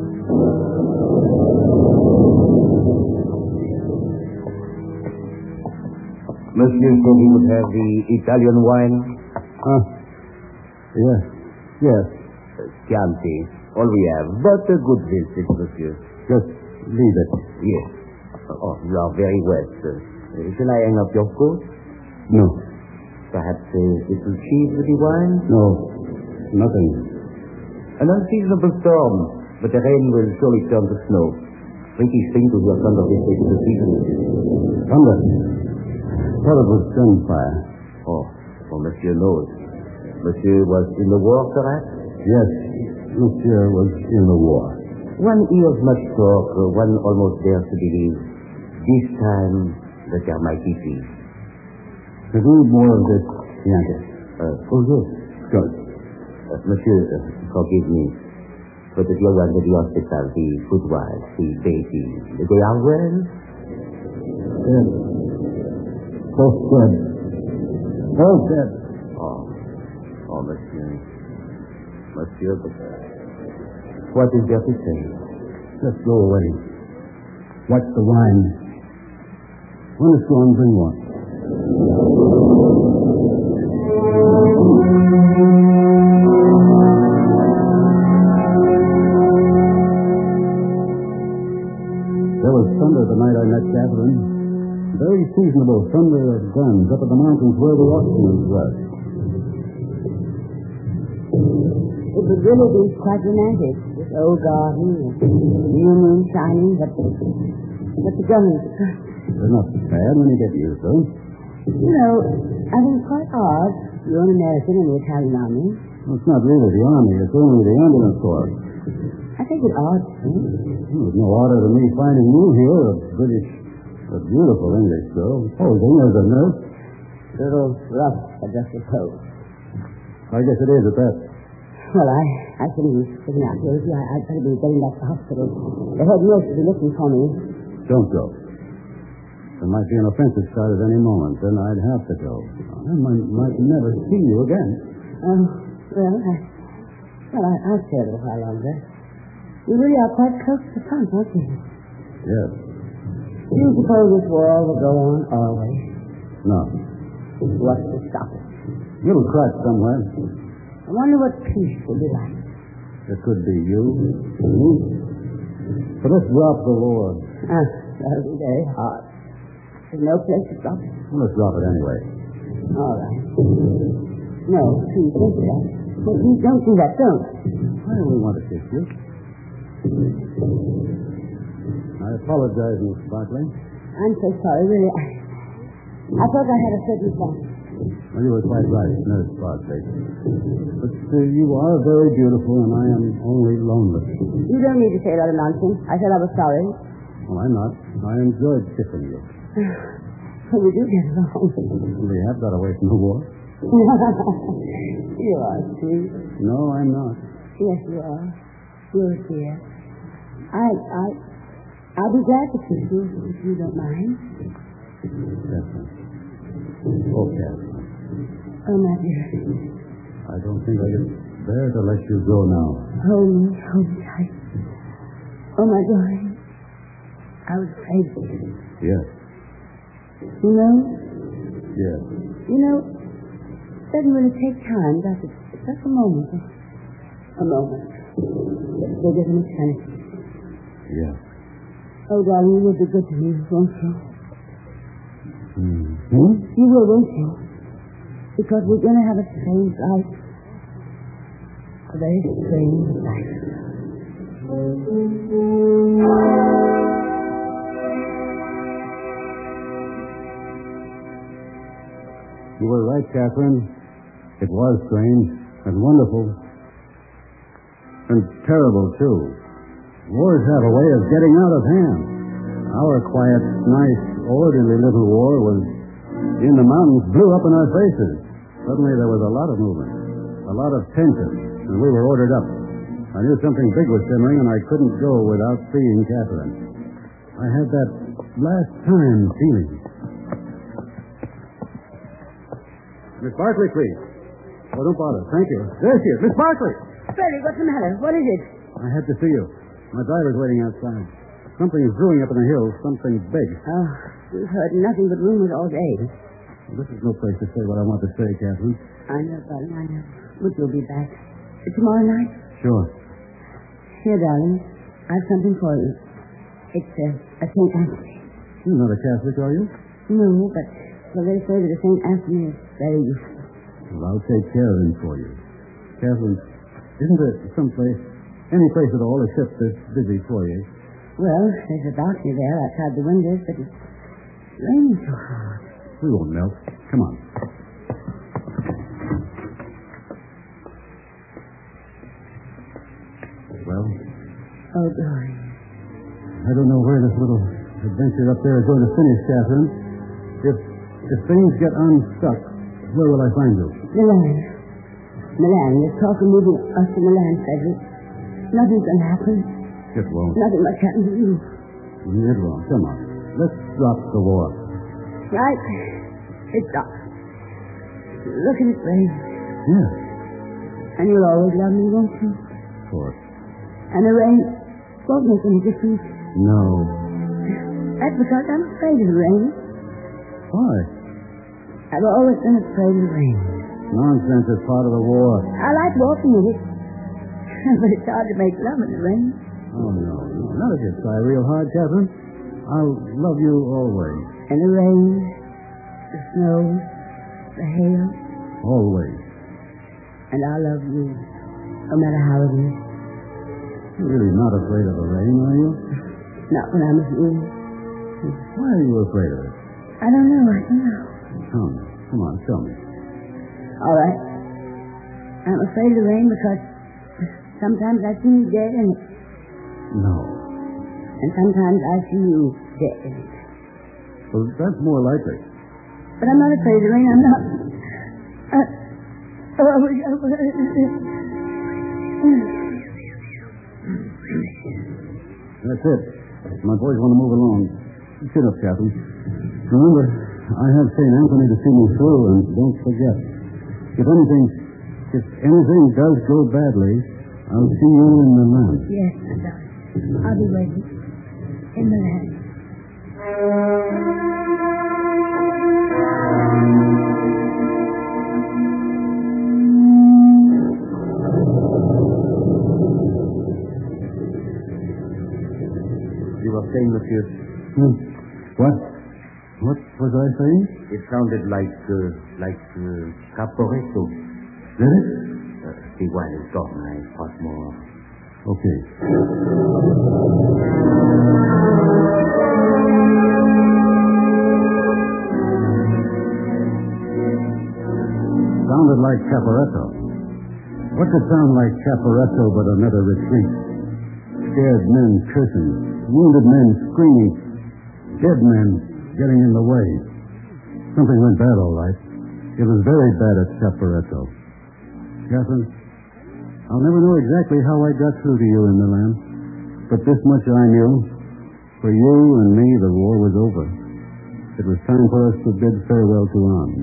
Monsieur said he would have the Italian wine. Huh? Yes. Yes. Uh, Chianti. All we have. But a good visit, monsieur. Just leave it. Yes. Oh, you are very wet, sir. Uh, shall I hang up your coat? No. Perhaps a little cheese with the wine? No. Nothing. An unseasonable storm, but the rain will surely turn to snow. Freakish thing to hear thunder this late in the season. Thunder. Thought it was gunfire. Oh, oh, monsieur knows. Monsieur was in the war, perhaps? Yes. Monsieur was in the war. One hears much talk, uh, one almost dares to believe. This time, that there might be peace. To do more of this, Chianti. Uh, oh, yes. Good. Uh, monsieur, uh, forgive me. But the dear ones at the hospital, the good wives, the baby, they are well? Dead. Both dead. Both dead. Oh, oh, monsieur. Monsieur, but what is there to say? Just go away. Watch the wine. When it's gone, bring one. There was thunder the night I met Catherine. Very seasonable thunder of guns up at the mountains where the auctions were. It would really be quite romantic, this old garden, the new moon shining, but, but the guns. They're not bad when you get used to them. You know, I think it's quite odd. You're an American in the Italian army. Well, it's not really the army. It's only the ambulance corps. I think it odd, too. Well, there's no order to me finding you here, a British, a beautiful English girl, posing as a nurse. A little rough, I just suppose. I guess it is at that. Well, I, I shouldn't be sitting out here with you. I, I'd better be getting back to the hospital. The head nurse will be looking for me. Don't go. There might be an offensive start at any moment. Then I'd have to go. I might, might never see you again. Um, well, I, well, I, I'll stay a little while longer. You really are quite close to the front, aren't you? Yes. Do you suppose this war will go on always? No. What's to stop it? Little crack somewhere. I wonder what peace will be like. It could be you, me. But let's drop the war. Ah, that'll be very hard. There's no place to drop it. Well, let's drop it anyway. All right. No, please don't do that. Please don't do that. Don't. I only want to kiss you. I apologize, Miss Barclay. I'm so sorry, really. I, I thought I had a certain plan. Well, you were quite right, Nurse Barclay. But uh, you are very beautiful, and I am only lonely. You don't need to say a lot of nonsense. I said I was sorry. Well, I'm not. I enjoyed kissing you. We do get along. We have got away from the war. You are sweet. No, I'm not. Yes, you are. You're dear. I, I, I'll be glad to kiss you if you don't mind. Catherine. Oh, Catherine. Oh, my dear. I don't think I can bear to let you go now. Hold me, hold me tight. Oh, my darling. I was afraid of you. Yes. You know? Yes. You know, it doesn't really take time, does it? It's just a moment. A moment. It's bigger than eternity. Yes. Oh, darling, you will be good to me, won't you? Hmm. Hmm? You will, won't you? Because we're going to have a strange life. A very strange life. You were right, Catherine. It was strange and wonderful. And terrible, too. Wars have a way of getting out of hand. Our quiet, nice, orderly little war was in the mountains, blew up in our faces. Suddenly there was a lot of movement, a lot of tension, and we were ordered up. I knew something big was simmering, and I couldn't go without seeing Catherine. I had that last time feeling. Miss Barclay, please. Oh, don't bother. Thank you. There she is. Miss Barkley. Freddie, what's the matter? What is it? I had to see you. My driver's waiting outside. Something is brewing up in the hills. Something big. Oh, we've heard nothing but rumors all day. Well, this is no place to say what I want to say, Catherine. I know, darling, I know. But you'll be back. Tomorrow night? Sure. Here, darling. I've something for you. It's a, a Saint Anthony. You're not a Catholic, are you? No, but well, they say that a Saint Anthony is very useful. Well, I'll take care of him for you. Catherine, isn't there some place, any place at all except this busy foyer? Well, there's a balcony there outside the windows, but it's raining so hard. We won't melt. Come on. Well? Oh, glory. I don't know where this little adventure up there is going to finish, Catherine. If if things get unstuck, where will I find you? Milan. Milan. There's talk of moving us to Milan, Frederick. Nothing's going to happen. It won't. Nothing must happen to you. It won't. Come on. Let's drop the war. Right. It's up. Look at it rain. Yes. And you'll always love me, won't you? Of course. And the rain won't make any difference. No. That's because I'm afraid of the rain. Why? I've always been afraid of the rain. Nonsense is part of the war. I like walking in it. But it's hard to make love in the rain. Oh, no, no. Not if you try real hard, Catherine. I'll love you always. And the rain, the snow, the hail. Always. And I love you, no matter how it is. You're really not afraid of the rain, are you? Not when I'm with you. Why are you afraid of it? I don't know, I don't know. Come, come on, tell me. All right. I'm afraid of the rain because sometimes I see you dead in it. No. And sometimes I see you dead in it. Well, that's more likely. But I'm not afraid of the rain. I'm not. Uh, oh, I wish I was. That's it. My boys want to move along. Sit up, Captain. Remember, I have Saint Anthony to see me through, and don't forget. If anything, if anything does go badly, I'll see you in Milan. Yes, my darling. I'll be waiting in Milan. You were saying, monsieur? Hmm. What? What was I saying? It sounded like, uh, like, uh, Caporetto. Did it? Uh, see, while it's gone, I thought more. Okay. Sounded like Caporetto. What could sound like Caporetto but another retreat? Scared men cursing, wounded men screaming, dead men getting in the way. Something went bad, all right. It was very bad at Caporetto. Catherine, I'll never know exactly how I got through to you in Milan, but this much I knew. For you and me, the war was over. It was time for us to bid farewell to arms.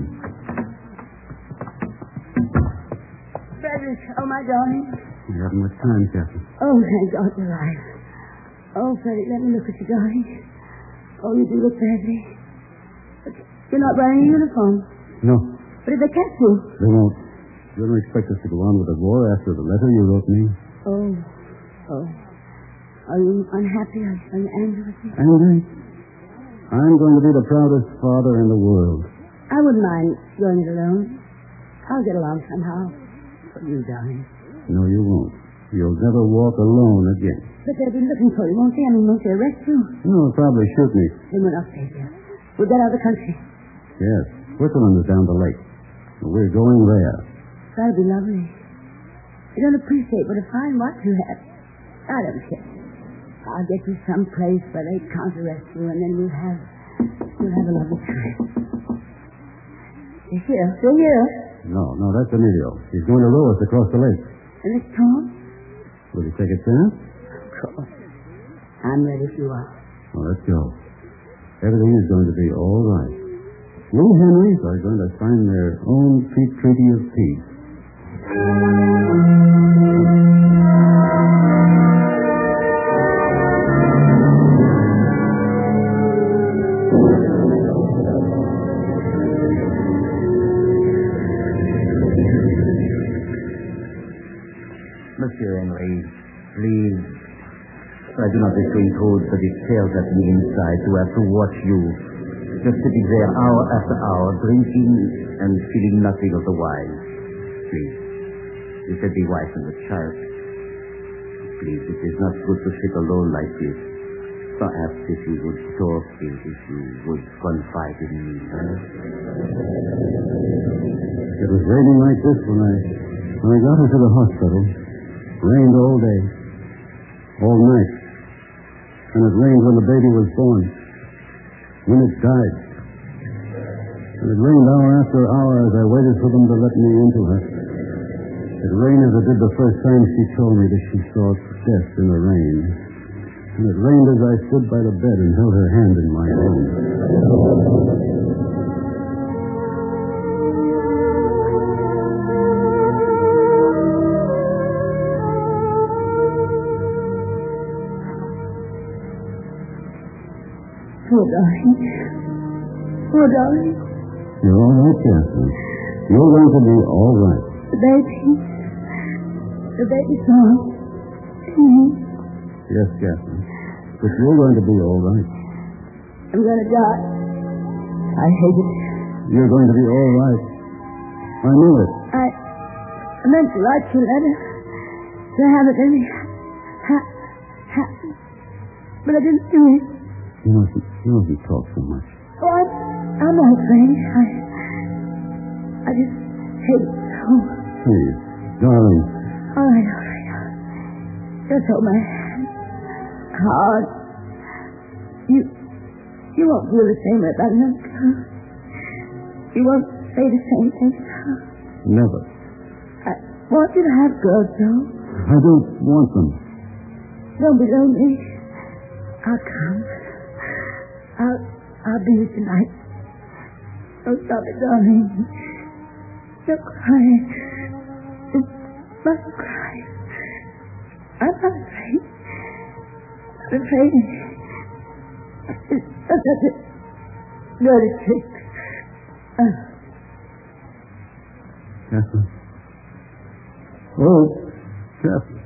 Frederick, oh, my darling. We haven't much time, Catherine. Oh, thank God you're alive. Oh, Frederick, let me look at you, darling. Oh, you do look badly. But you're not wearing a uniform. No. But if they catch you... They won't. You don't expect us to go on with the war after the letter you wrote me? Oh. Oh. Are you unhappy? Are you angry with me? Angry? I'm going to be the proudest father in the world. I wouldn't mind going it alone. I'll get along somehow. For you, darling. No, you won't. You'll never walk alone again. But they'll be looking for you, won't they? I mean, won't they arrest you? No, probably shoot me. Then we're not safe here. We'll get out of the country. Yes. Switzerland is down the lake. We're going there. That'll be lovely. You don't appreciate what a fine watch you have. I don't care. I'll get you some place where they can't arrest you, and then we'll have we'll have a lovely time. You here? Still here? No, no, that's Emilio. He's going to row us across the lake. And it's Tom? Will you take a chance? Of course. I'm ready if you are. Well, let's go. Everything is going to be all right. You Henrys are going to sign their own treaty of peace. Monsieur Henry, please. I do not wish to intrude, but it tears at me inside to have to watch you, just sitting there hour after hour, drinking and feeling nothing of the wine. Please, you said the wife and the child. Please, it is not good to sit alone like this. Perhaps if you would talk, if you would confide in me. It was raining like this when I when I got her to the hospital. Rained all day, all night. And it rained when the baby was born. When it died. And it rained hour after hour as I waited for them to let me into her. It rained as it did the first time she told me that she saw death in the rain. And it rained as I stood by the bed and held her hand in my own. Oh, darling. Oh, darling. You're all right, Catherine. You're going to be all right. The baby. The baby's gone. Mm-hmm. Yes, Catherine. But you're going to be all right. I'm going to die. I hate it. You're going to be all right. I knew it. I, I meant to write you a letter. To have it in me. Ha, ha. But I didn't do it. You mustn't, you mustn't talk so much. Oh, I'm, I'm not afraid. I, I just hate it so. Please, darling. All right, all right. Just hold my hand. Hard. You, you won't feel the same about another girl. You won't say the same thing. Never. I want you to have girls, Joe. I don't want them. Don't be lonely. I'll come. I'll, I'll be here tonight. Don't stop it, darling. Don't cry. You mustn't cry. I'm not afraid. I'm afraid. It's such a dirty trick. Uh. Catherine. Oh, Catherine.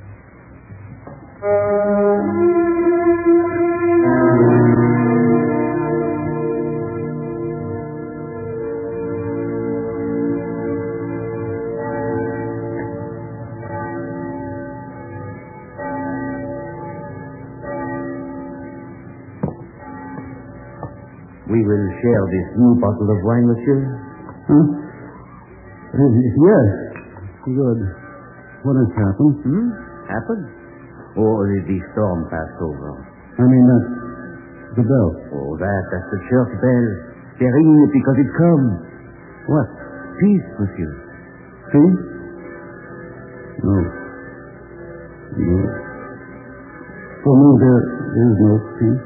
We will share this new bottle of wine, monsieur. Huh? Yes. Good. What has happened? Hmm? Happened? Or did the storm pass over? I mean, that's the bell. Oh, that, that's the church bell. They're ringing it because it comes. What? Peace, monsieur. Peace? No. No. For me, there is no peace.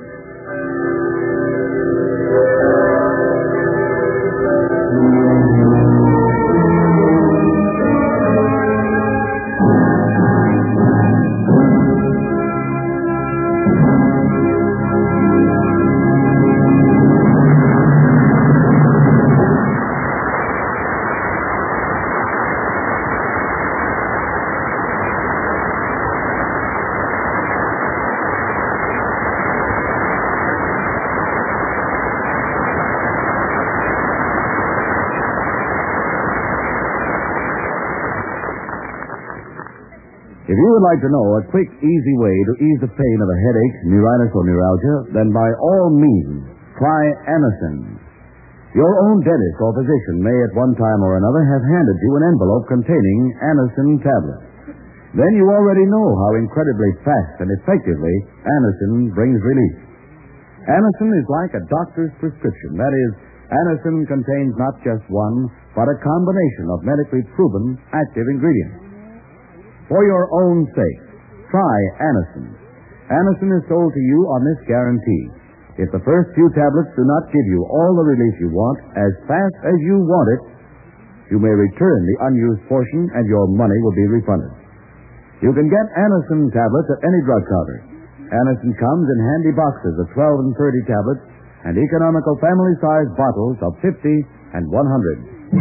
If you would like to know a quick, easy way to ease the pain of a headache, neuritis, or neuralgia, then by all means, try Anacin. Your own dentist or physician may at one time or another have handed you an envelope containing Anacin tablets. Then you already know how incredibly fast and effectively Anacin brings relief. Anacin is like a doctor's prescription. That is, Anacin contains not just one, but a combination of medically proven active ingredients. For your own sake, try Anacin. Anacin is sold to you on this guarantee. If the first few tablets do not give you all the relief you want as fast as you want it, you may return the unused portion and your money will be refunded. You can get Anacin tablets at any drug counter. Anacin comes in handy boxes of twelve and thirty tablets and economical family-sized bottles of fifty and one hundred.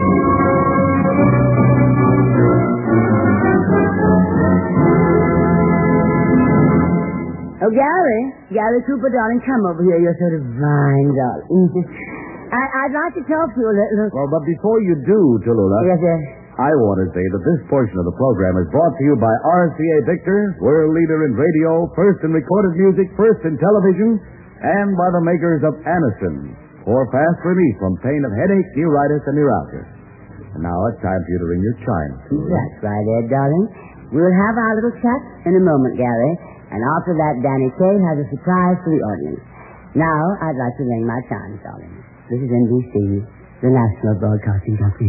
Oh, Gary. Gary Cooper, darling, come over here. You're so divine, darling. I, I'd like to talk to you a little. Well, but before you do, Tallulah, Yes, sir. I want to say that this portion of the program is brought to you by R C A Victor, world leader in radio, first in recorded music, first in television, and by the makers of Anacin, for fast relief from pain of headache, neuritis, and neuralgia. And now it's time for you to ring your chime. That's right, Ed, darling. We'll have our little chat in a moment, Gary. And after that, Danny Kaye has a surprise for the audience. Now, I'd like to ring my chimes, darling. This is N B C, the National Broadcasting Company.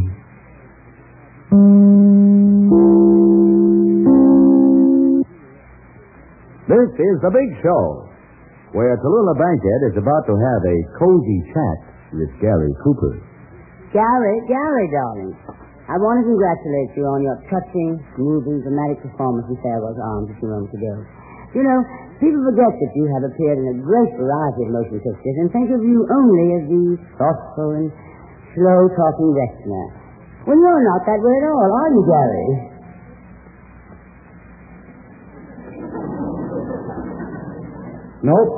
This is The Big Show, where Tallulah Bankhead is about to have a cozy chat with Gary Cooper. Gary, Gary, darling, I want to congratulate you on your touching, moving, dramatic performance in Farewell's Arms a few moments ago. You know, people forget that you have appeared in a great variety of motion pictures and think of you only as the thoughtful and slow-talking Westerner. Well, you're not that way at all, are you, Gary? Nope.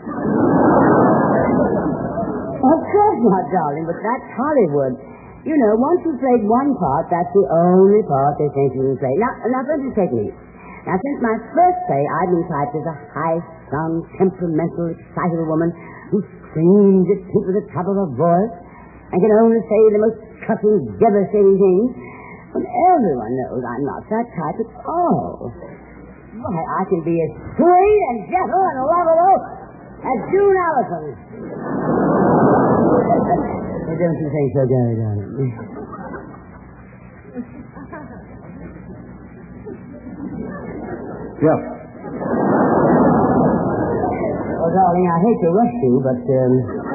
Of course not, darling, but that's Hollywood. You know, once you've played one part, that's the only part they think you can play. Now, now, for instance, take me. Now, since my first play, I've been typed as a high-strung, temperamental, excitable woman who screams at people at the top of her voice and can only say the most cutting, devastating things. When everyone knows I'm not that type at all. Why, I can be as sweet and gentle and lovable as June Allison. Well, don't you think so, Gary, darling? Yep. Well, darling, I hate to rush you, but um,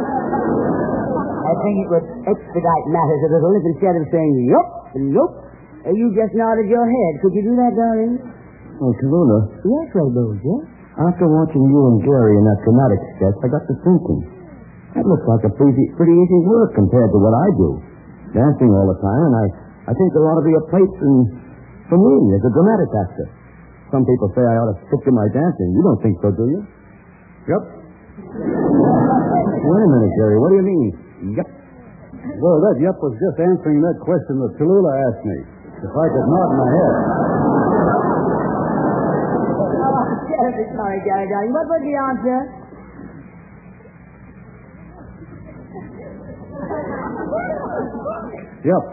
I think it would expedite matters a little if instead of saying yup and nope, uh, you just nodded your head. Could you do that, darling? Oh, Tallulah, Yes, Rose, yes? after watching you and Gary in that dramatic sketch, I got to thinking. That looks like a pretty, pretty easy work compared to what I do. Dancing all the time, and I, I think there ought to be a place in, for me as a dramatic actor. Some people say I ought to stick to my dancing. You don't think so, do you? Yep. Wait a minute, Gary. What do you mean? Yep. Well, that yep was just answering that question that Tallulah asked me. If I could nod my head. Oh, I'm terribly sorry, Gary, darling. What was the answer? Yep.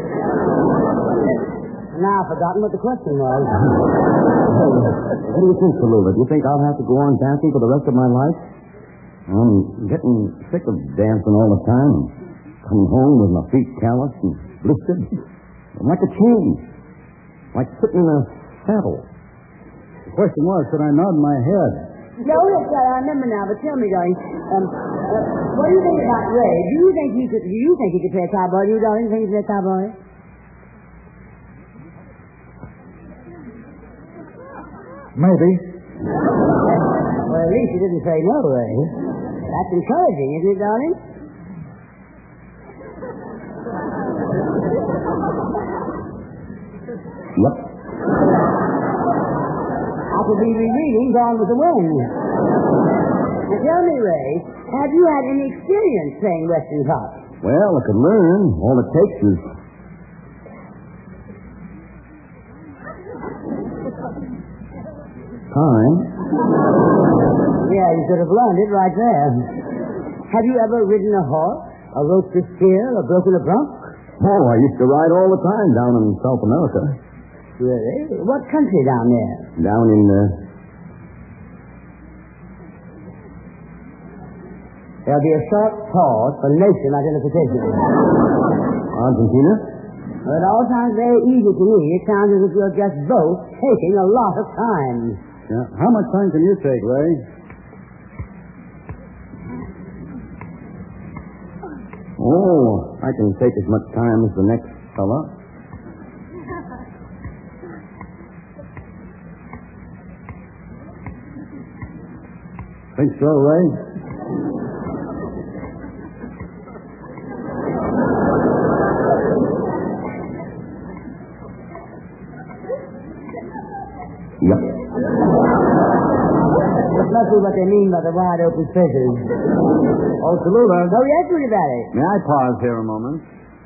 Now I've forgotten what the question was. What do you think, Tallulah? Do you think I'll have to go on dancing for the rest of my life? I'm getting sick of dancing all the time. Coming home with my feet calloused and blistered. I'd like a change. Like sitting in a saddle. The question was, should I nod my head? No, yes, sir, I remember now, but tell me, darling, um, uh, what do you think about Ray? Do you think he could, do you think he could play a cowboy? Do you, darling, think he could play a cowboy? Maybe. Well, at least he didn't say no, Ray. That's encouraging, isn't it, darling? Yep. I could be rereading Gone with the Wind. Now tell me, Ray, have you had any experience playing Western parts? Well, I could learn. All it takes is... time. Yeah, you could have learned it right there. Have you ever ridden a horse, or roped a steer, or broken a bronc? Oh, I used to ride all the time down in South America. Really? What country down there? Down in, uh... There'll be a short pause for nation identification. Argentina? Well, it all sounds very easy to me. It sounds as if you're just both taking a lot of time. Yeah. How much time can you take, Ray? Oh, I can take as much time as the next fella. Think so, Ray? Yep. That must be what they mean by the wide open spaces. Oh, Tallulah. Oh, yes, Rudy Valley. May I pause here a moment?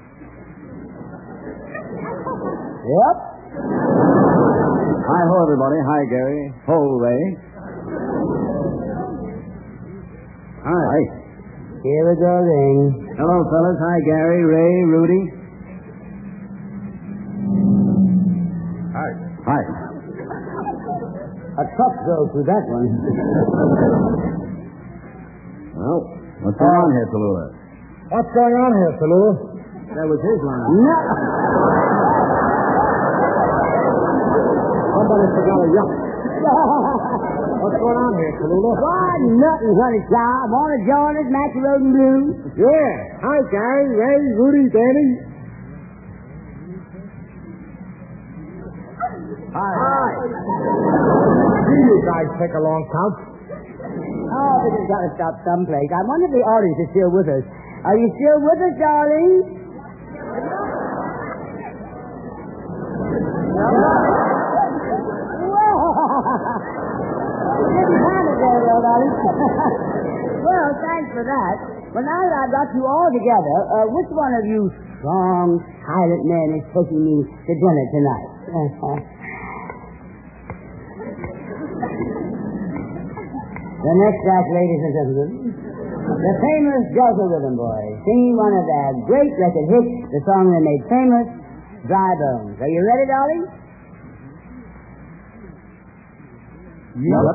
Yep. Hi, ho, everybody. Hi, Gary. Ho, Ray. Hi. Here we go, then. Hello, fellas. Hi, Gary, Ray, Rudy. Hi. Hi. A truck drove through that one. Well, what's going on here, Tallulah? What's going on here, Tallulah? That was his line. No. Somebody forgot a yuck. What's going on here, Tallulah? Why, nothing, honey child. Want to join us, Matthew Road and Blue? Yeah. Hi, Gary, Ray, Rudy, Danny. Hi. Hi. See you guys take a long couch. Oh, this has got to stop someplace. I wonder if the audience is still with us. Are you still with us, darling? Well, thanks for that. But now that I've got you all together, uh, which one of you strong, silent men is taking me to dinner tonight? The next act, ladies and gentlemen, the famous Delta Rhythm Boys, singing one of their great record hits, the song they made famous, Dry Bones. Are you ready, darling? Yep.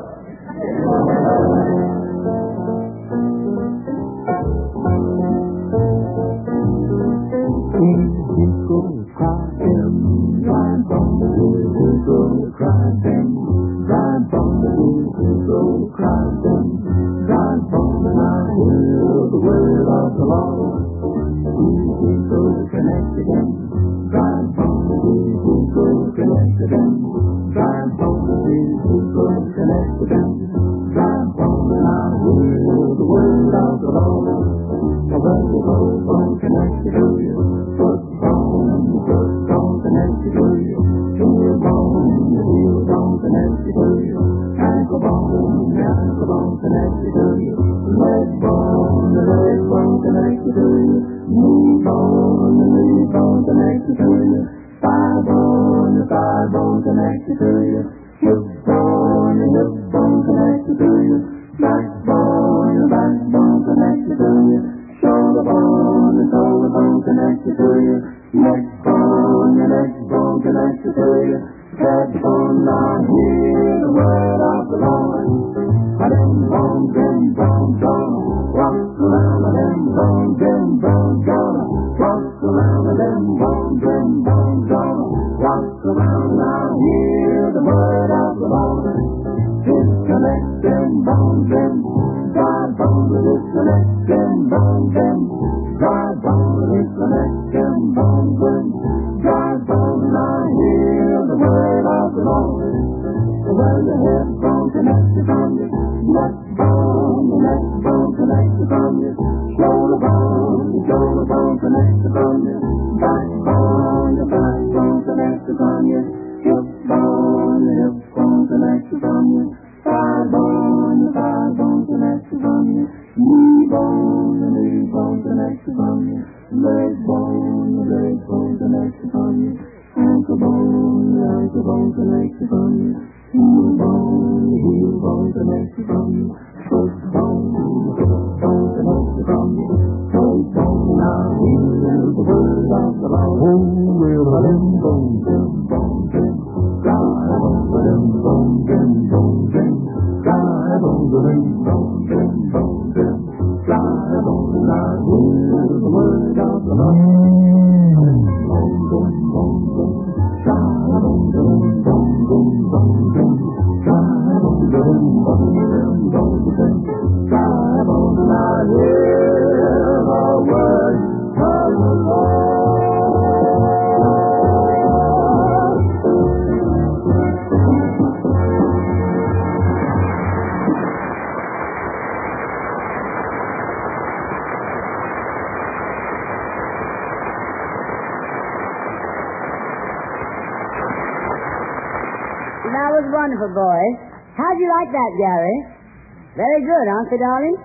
That was wonderful, boys. How'd you like that, Gary? Very good, aren't they, darling?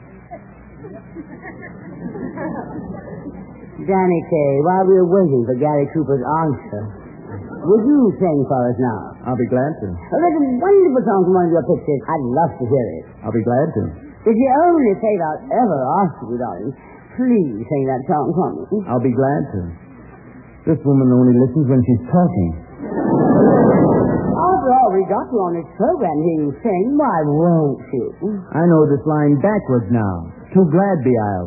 Danny Kaye, while we were waiting for Gary Cooper's answer, would you sing for us now? I'll be glad to. Oh, there's a wonderful song from one of your pictures. I'd love to hear it. I'll be glad to. If you only favor I'll ever ask you, darling, please sing that song for me. I'll be glad to. This woman only listens when she's talking. After all, we got you on this program here you sing. Why won't you? I know this line backwards now. Too glad be I.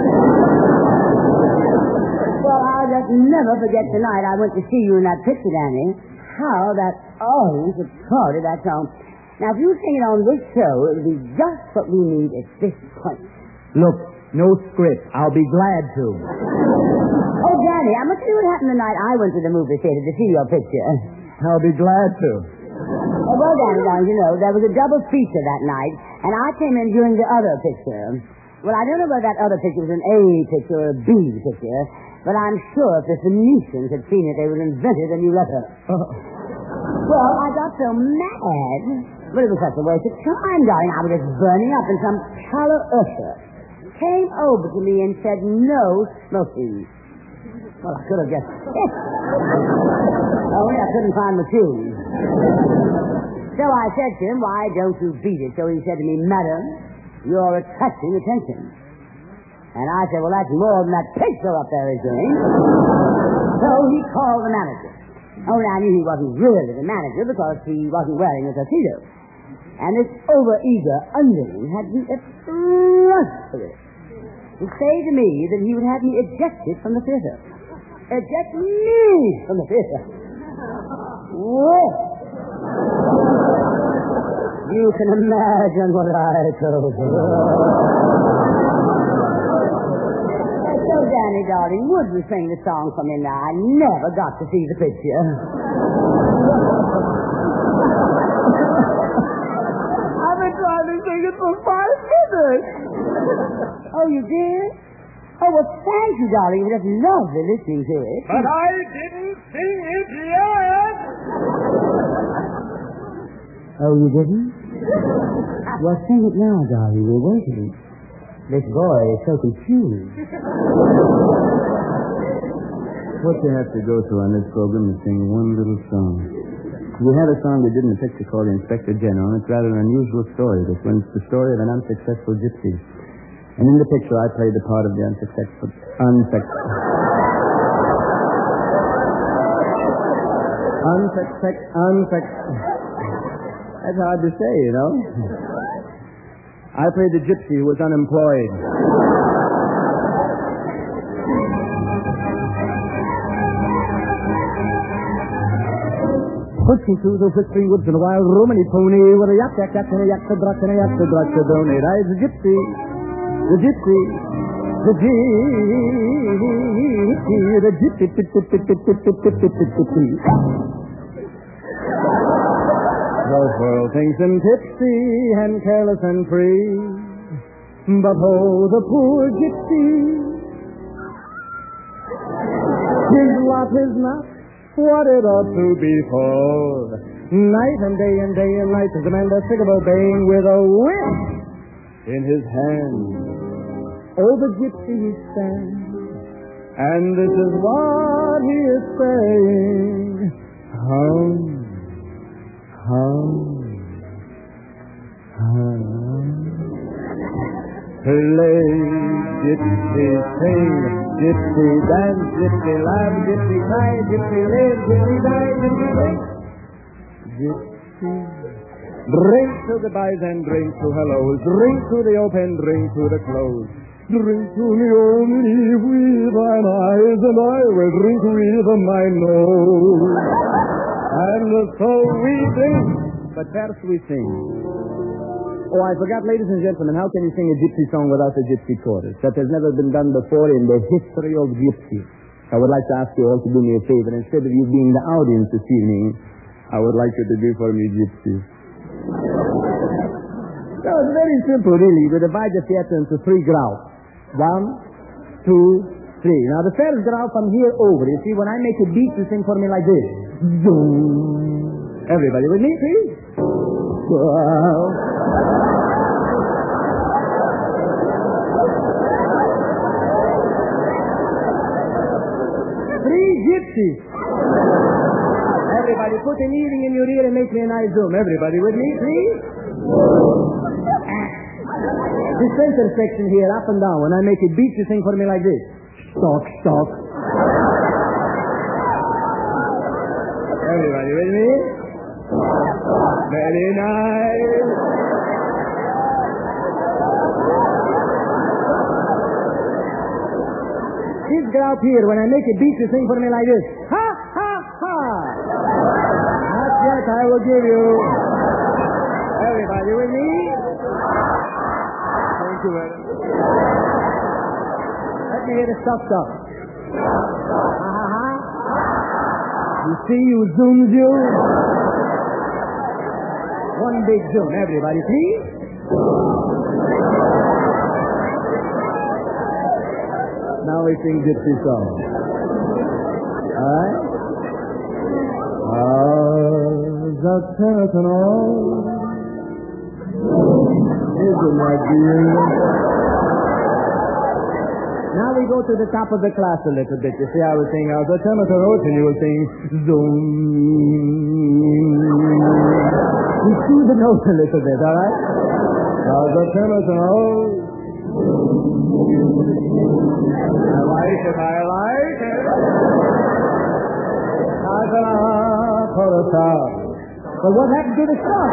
Well, I'll just never forget tonight I went to see you in that picture, Danny. How that audience applauded that song. Now, if you sing it on this show, it'll be just what we need at this point. Look, no script. I'll be glad to. Oh, Danny, I must tell you what happened the night I went to the movie theater to see your picture. I'll be glad to. Oh, well, Danny, darling, you know, there was a double feature that night, and I came in during the other picture. Well, I don't know whether that other picture was an A picture or a B picture, but I'm sure if the Phoenicians had seen it, they would have invented a new letter. Oh. Well, I got so mad, but it was such a waste of time, darling. I was just burning up, and some callow usher came over to me and said, no smoking. Well, I could have just hit. Only I couldn't find the tune. So I said to him, why don't you beat it? So he said to me, madam, you're attracting attention. And I said, well, that's more than that picture up there is doing. So he called the manager. Only I knew he wasn't really the manager because he wasn't wearing a tuxedo. And this over-eager underling had me at frustrated to say to me that he would have me ejected from the theater. Eject me from the theater. Whoa! You can imagine what I told him. So, Danny, darling, would you sing the song for me now? I never got to see the picture. I've been trying to sing it for five minutes. Oh, you did? Oh, well, thank you, darling. It was just lovely listening to it. But I didn't sing it yet. Oh, you didn't? Well, sing it now, darling. We're waiting. This boy is so confused. What you have to go through on this program is sing one little song. We had a song we did in the picture called The Inspector General. It's rather an unusual story. This one's the story of an unsuccessful gypsy. And in the picture, I played the part of the unsuccessful... Unsuccessful... Unsuccessful... Unsuccessful... That's hard to say, you know. I played the gypsy who was unemployed. Pushing through the whispering woods in a wild Romany pony with a yak yak yak and a yak a druck and a yak a druck a donate. I is the gypsy, the gypsy, the gypsy, the gypsy, pit pit pit pit pit pit pit pit pit pit. The world thinks him tipsy and careless and free, but oh, the poor gypsy, his lot is not what it ought to be for. Night and day and day and night is the man that's sick of obeying with a whip in his hand. Oh, the gypsy he stands, and this is what he is saying. Hum. Hum, hum. Play, gypsy, sing, gypsy, dance, gypsy, laugh, gypsy, cry, gypsy, live, gypsy, die, gypsy, sing. Gypsy. Drink to goodbyes and drink to hellos. Drink to the open, drink to the close. Drink to me only with thine eyes, and I will drink with my nose. And so we drink, but first we sing. Oh, I forgot, ladies and gentlemen, how can you sing a gypsy song without a gypsy chorus? That has never been done before in the history of gypsy. I would like to ask you all to do me a favor. Instead of you being the audience this evening, I would like you to do for me gypsy. So it's very simple, really. We divide the theater into three groups. One, two, three. Now, the first group from here over, you see, when I make a beat, you sing for me like this. Zoom, Everybody with me, please. Wow. Three gypsies. Everybody put an earring in your ear and make me a nice zoom. Everybody with me, please. The center section here, up and down. When I make it beat, you sing for me like this. Stock, stock. Everybody with me? Very nice. This girl up here, when I make it beat, you sing for me like this. Ha, ha, ha. Not yet, I will give you. Everybody with me? Thank you, madam. Let me hear the stop, stop. Ha, ha, ha. You see, you zooms you. One big zoom. Everybody, please. Now we sing gypsy song. All right? How's that curtain on? Isn't that beautiful? Now we go to the top of the class a little bit. You see, I will sing out the temperature notes and you will sing zoom. You see the notes a little bit, all right? How's the temperature notes? I like it, I like it. How's it up for the top? But what happened to the stop?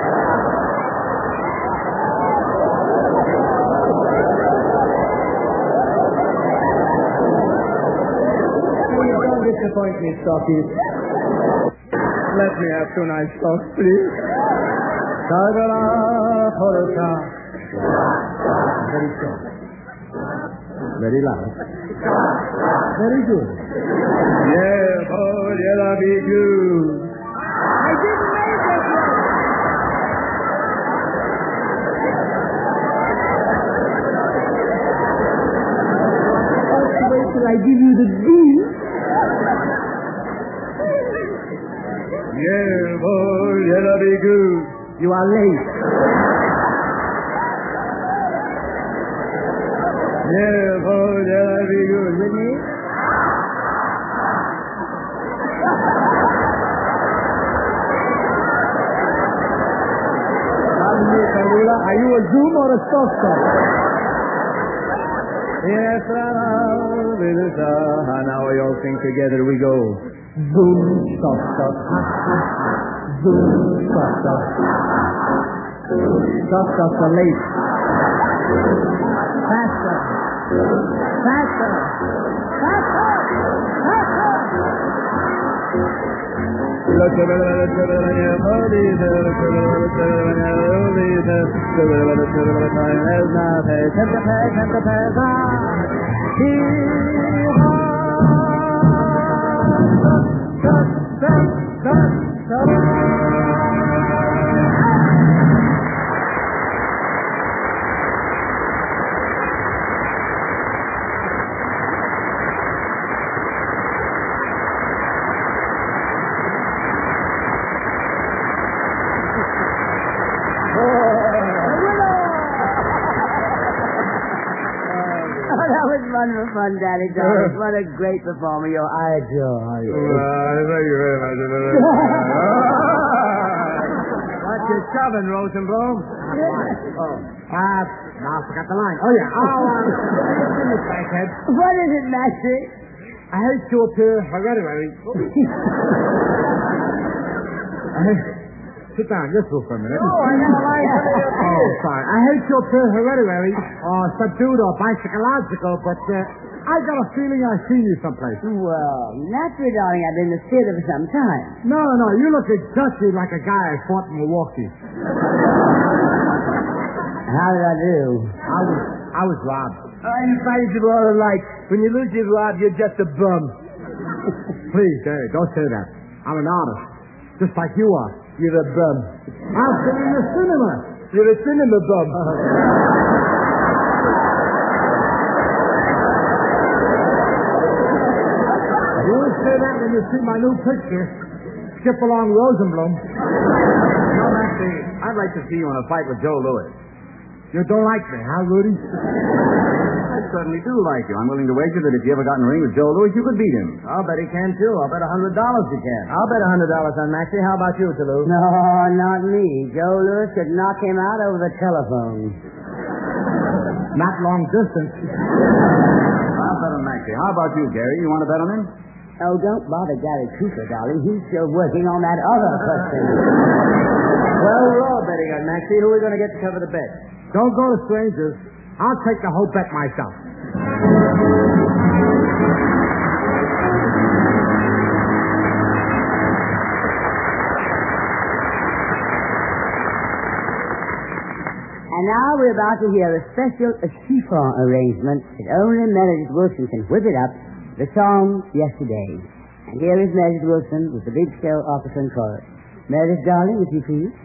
Disappoint me, Stocky. Let me have two nice stocks, please. Ta-da-da, ta-da-da. Very strong. Very loud. Very good. Yeah, boy, yeah, that'll be good. I didn't make it yet. Just wait till I give you the beat. Yeah, boy, yeah, that'll be good. You are late. Yeah, boy, yeah, that'll be good. With me? Are you a zoom or a stop stop? Yes, now we all sing together. We go. Zoom, stop, stop, ha, ha, ha. Zoom, stop, stop. Stop, stop, so late. Faster. Faster. Faster. Faster. Wonderful fun, Daddy Thomas. What a great performer you are. I adore you. Well, thank you very much. What's your shoving, Rosenblum? Oh. Uh, now I forgot the line. Oh, yeah. Oh, uh, backhead. What is it, Master? I hate to appear hereditary. Sit down, just for a minute. Oh, I got a line for you. Oh, sorry. I hate to appear hereditary or subdued or bicycological, but uh, I got a feeling I've seen you someplace. Well, naturally, darling, I've been in the theater for some time. No, no, you look exactly like a guy I fought in Milwaukee. How did I do? I was, I was robbed. Oh, you fight you all alike. When you lose your rob, you're just a bum. Please, Jerry, don't say that. I'm an artist, just like you are. You're a bum. I've been in the cinema. You're a cinema bum. You'll say that when you see my new picture. skip along Rosenblum. No, Maxie, I'd like to see you in a fight with Joe Louis. You don't like me, huh, Rudy? I certainly do like you. I'm willing to wager that if you ever got in a ring with Joe Louis, you could beat him. I'll bet he can, too. I'll bet a hundred dollars he can. I'll bet a hundred dollars on Maxie. How about you, Toulouse? No, not me. Joe Louis could knock him out over the telephone. Not long distance. I'll bet on Maxie. How about you, Gary? You want to bet on him? Oh, don't bother Gary Cooper, darling. He's still working on that other question. Well, we're all betting on Maxie. Who are we going to get to cover the bet? Don't go to strangers. I'll take the whole bet myself. And now we're about to hear a special a chiffon arrangement that only Meredith Wilson can whip it up, the song Yesterday. And here is Meredith Wilson with the Big Show Orchestra and Chorus. Meredith, darling, if you please.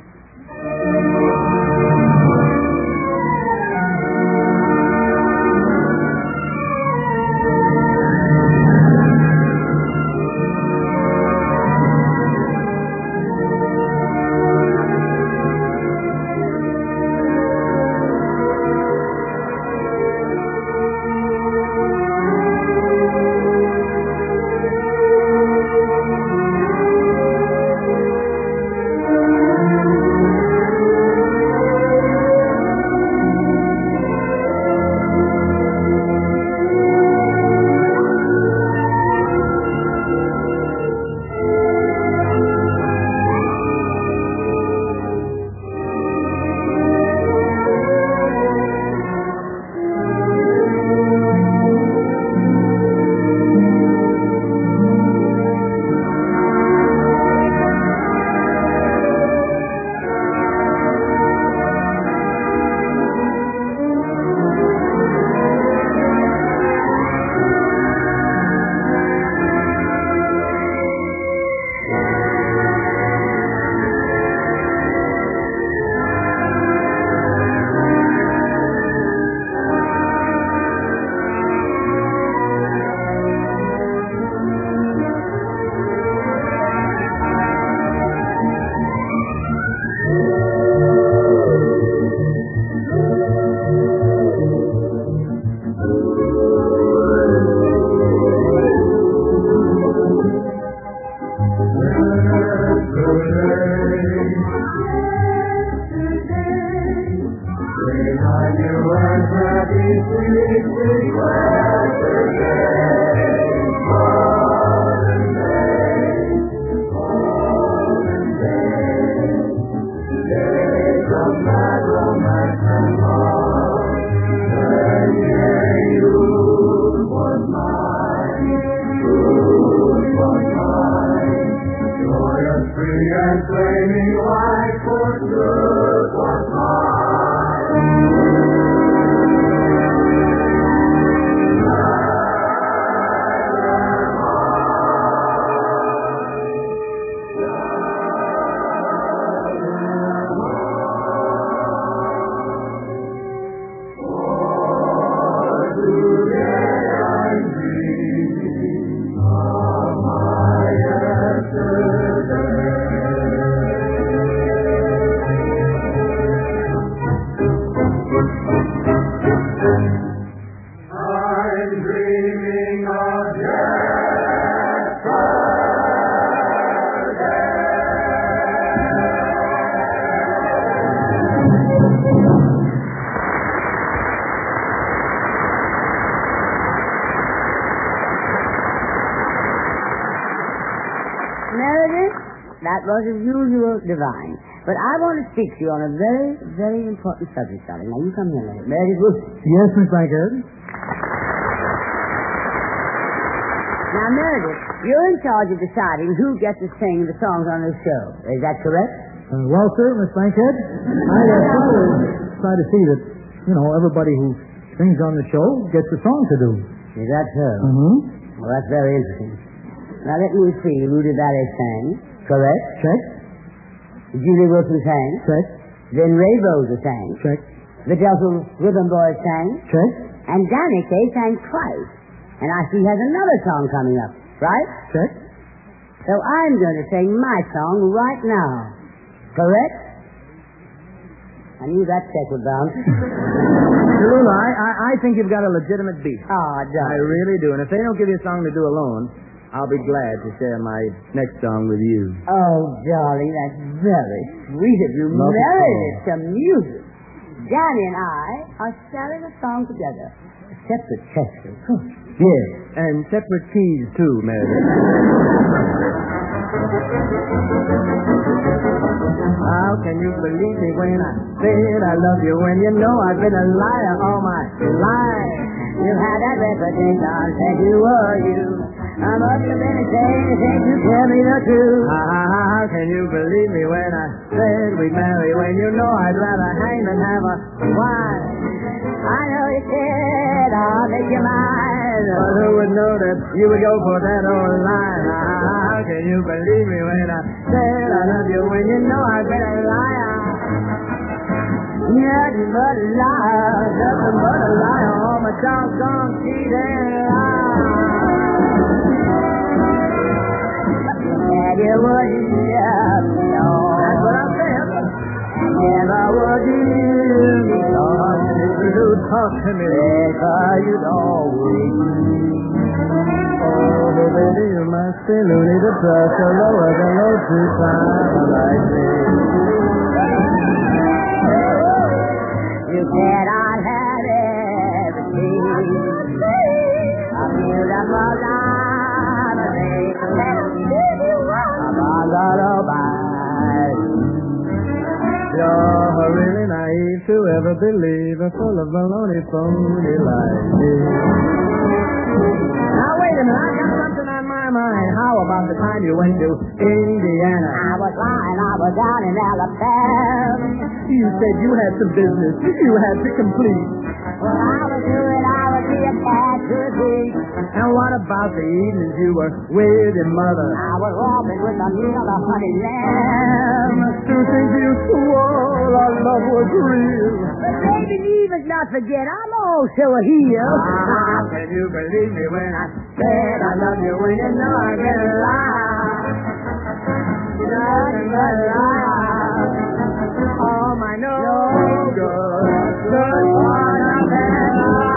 That was, as usual, divine. But I want to speak to you on a very, very important subject, darling. Now, you come here, Meredith. Meredith Wilson. Yes, Miss Bankhead? Now, Meredith, you're in charge of deciding who gets to sing the songs on this show. Is that correct? Uh, well, sir, Miss Bankhead, I uh, try, to, try to see that, you know, everybody who sings on the show gets a song to do. Is that so? Mm-hmm. Well, that's very interesting. Now, let me see. Rudy Valley sang. Correct? Check. Julie Wilson sang. Check. Then Ray Bowser sang. Check. The Delta Rhythm Boys sang. Check. And Danny Kaye sang twice. And I see he has another song coming up. Right? Check. So I'm going to sing my song right now. Correct? I knew that check would bounce. Tallulah, I, I, I think you've got a legitimate beat. Oh, I darling. really do. And if they don't give you a song to do alone, I'll be glad to share my next song with you. Oh, darling, that's very sweet of you. Not at Married all. it to music. Danny and I are sharing a song together. Separate checks, of course. Yes, and separate keys, too, Meredith. How can you believe me when I said I love you when you know I've been a liar all my life? You had that reputation, said you were you. I must have been ashamed to think you tell me the truth. How can you believe me when I said we'd marry when you know I'd rather hang than have a wife? I know you said I'll make you mine. But who would know that you would go for that old line? How can you believe me when I said I love you when you know I've been a liar? Nothing but a liar, Nothing but a liar, all my doggone cheating lies. said you wouldn't love me, no. That's what I said. Never would you me, no. You talk to me. Because you'd always Oh, baby, you must be loony to trust a lower than low to climb like me. You said I'd have everything. A beautiful diamond, a bungalow by. You're really naive to ever believe a full of baloney phony like me. Now wait a minute, I got something on my mind. How about the time you went to Indiana? I was lying, I was down in Alabama. You said you had some business you had to complete. When I was doing, I was being casualty. And what about the evenings you were with your mother? I was robbing with a meal of honey lamb. To think you swore our love was real. But baby, leave us not forget, I'm also a heel. How can you believe me when I said I love you when you know I can lie? Nothing but lies. All my no good, good for nothing lies.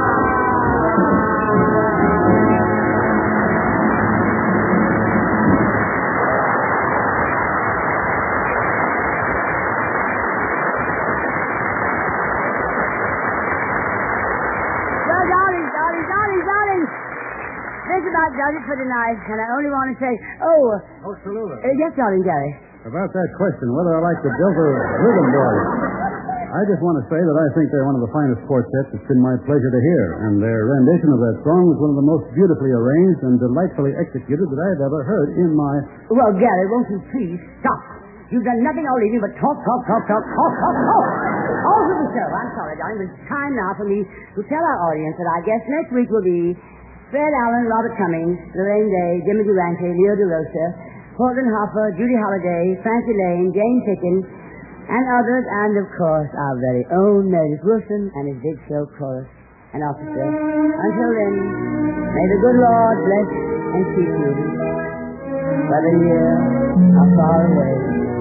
Well, darling, darling, darling, darling. This about does it for tonight, and I only want to say, oh, Oh, Tallulah. uh, yes, darling, Gary. About that question, whether I like the Delta Rhythm Boys, I just want to say that I think they're one of the finest quartets it's been my pleasure to hear, and their rendition of that song was one of the most beautifully arranged and delightfully executed that I have ever heard in my... Well, Gary, won't you please stop? You've done nothing all evening but talk, talk, talk, talk, talk, talk, talk. All through the show. I'm sorry, darling, but it's time now for me to tell our audience that our guest next week will be Fred Allen, Robert Cummings, Lorraine Day, Jimmy Durante, Leo DeRosa, Portland Hoffer, Judy Holliday, Francie Lane, Jane Pickens, and others, and of course our very own Meredith Wilson and his big show chorus and orchestra. Until then, may the good Lord bless and keep you, whether near or far away.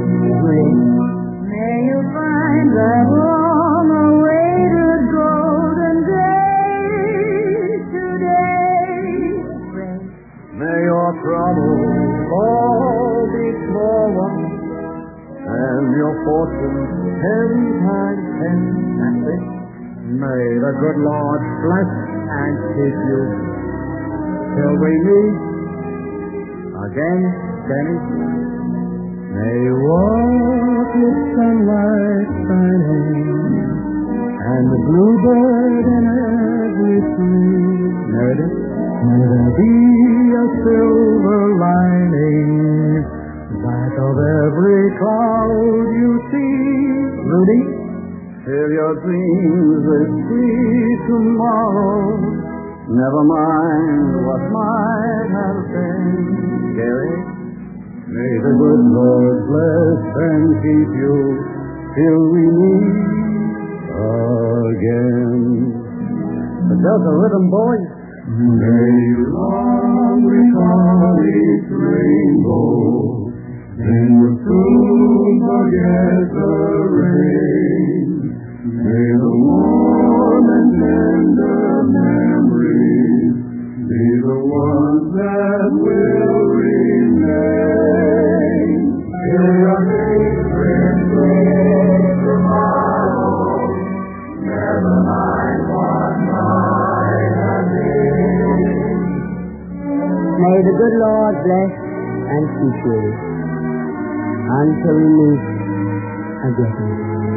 May you find that long-awaited golden day today. May your troubles all be small ones, and your fortune ten times ten. That's it. May the good Lord bless and keep you till we meet again, Dennis. May you walk with sunlight shining and the bluebird in every tree. Meredith, may there be a silver lining back of every cloud you see. Rudy, fill your dreams with sweet tomorrow. Never mind what might have been. Gary, may the good Lord bless and keep you till we meet again. The Delta Rhythm Boys. May long recall each rainbow, then will soon forget the rain. May the warm and tender memories be the ones that will remain. May our different ways tomorrow, never mind what might have been. May the good Lord bless and keep you until we meet again.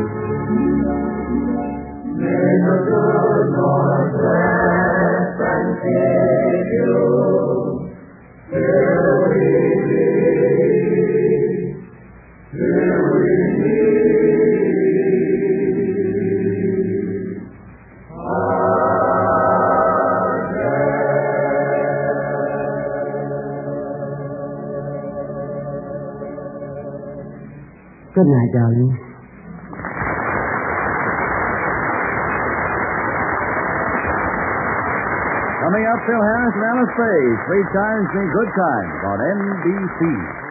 May the good Lord bless and keep you till we meet, till we meet again. Good night, darling. Coming up, Phil Harris and Alice Faye. Three times the good times on N B C.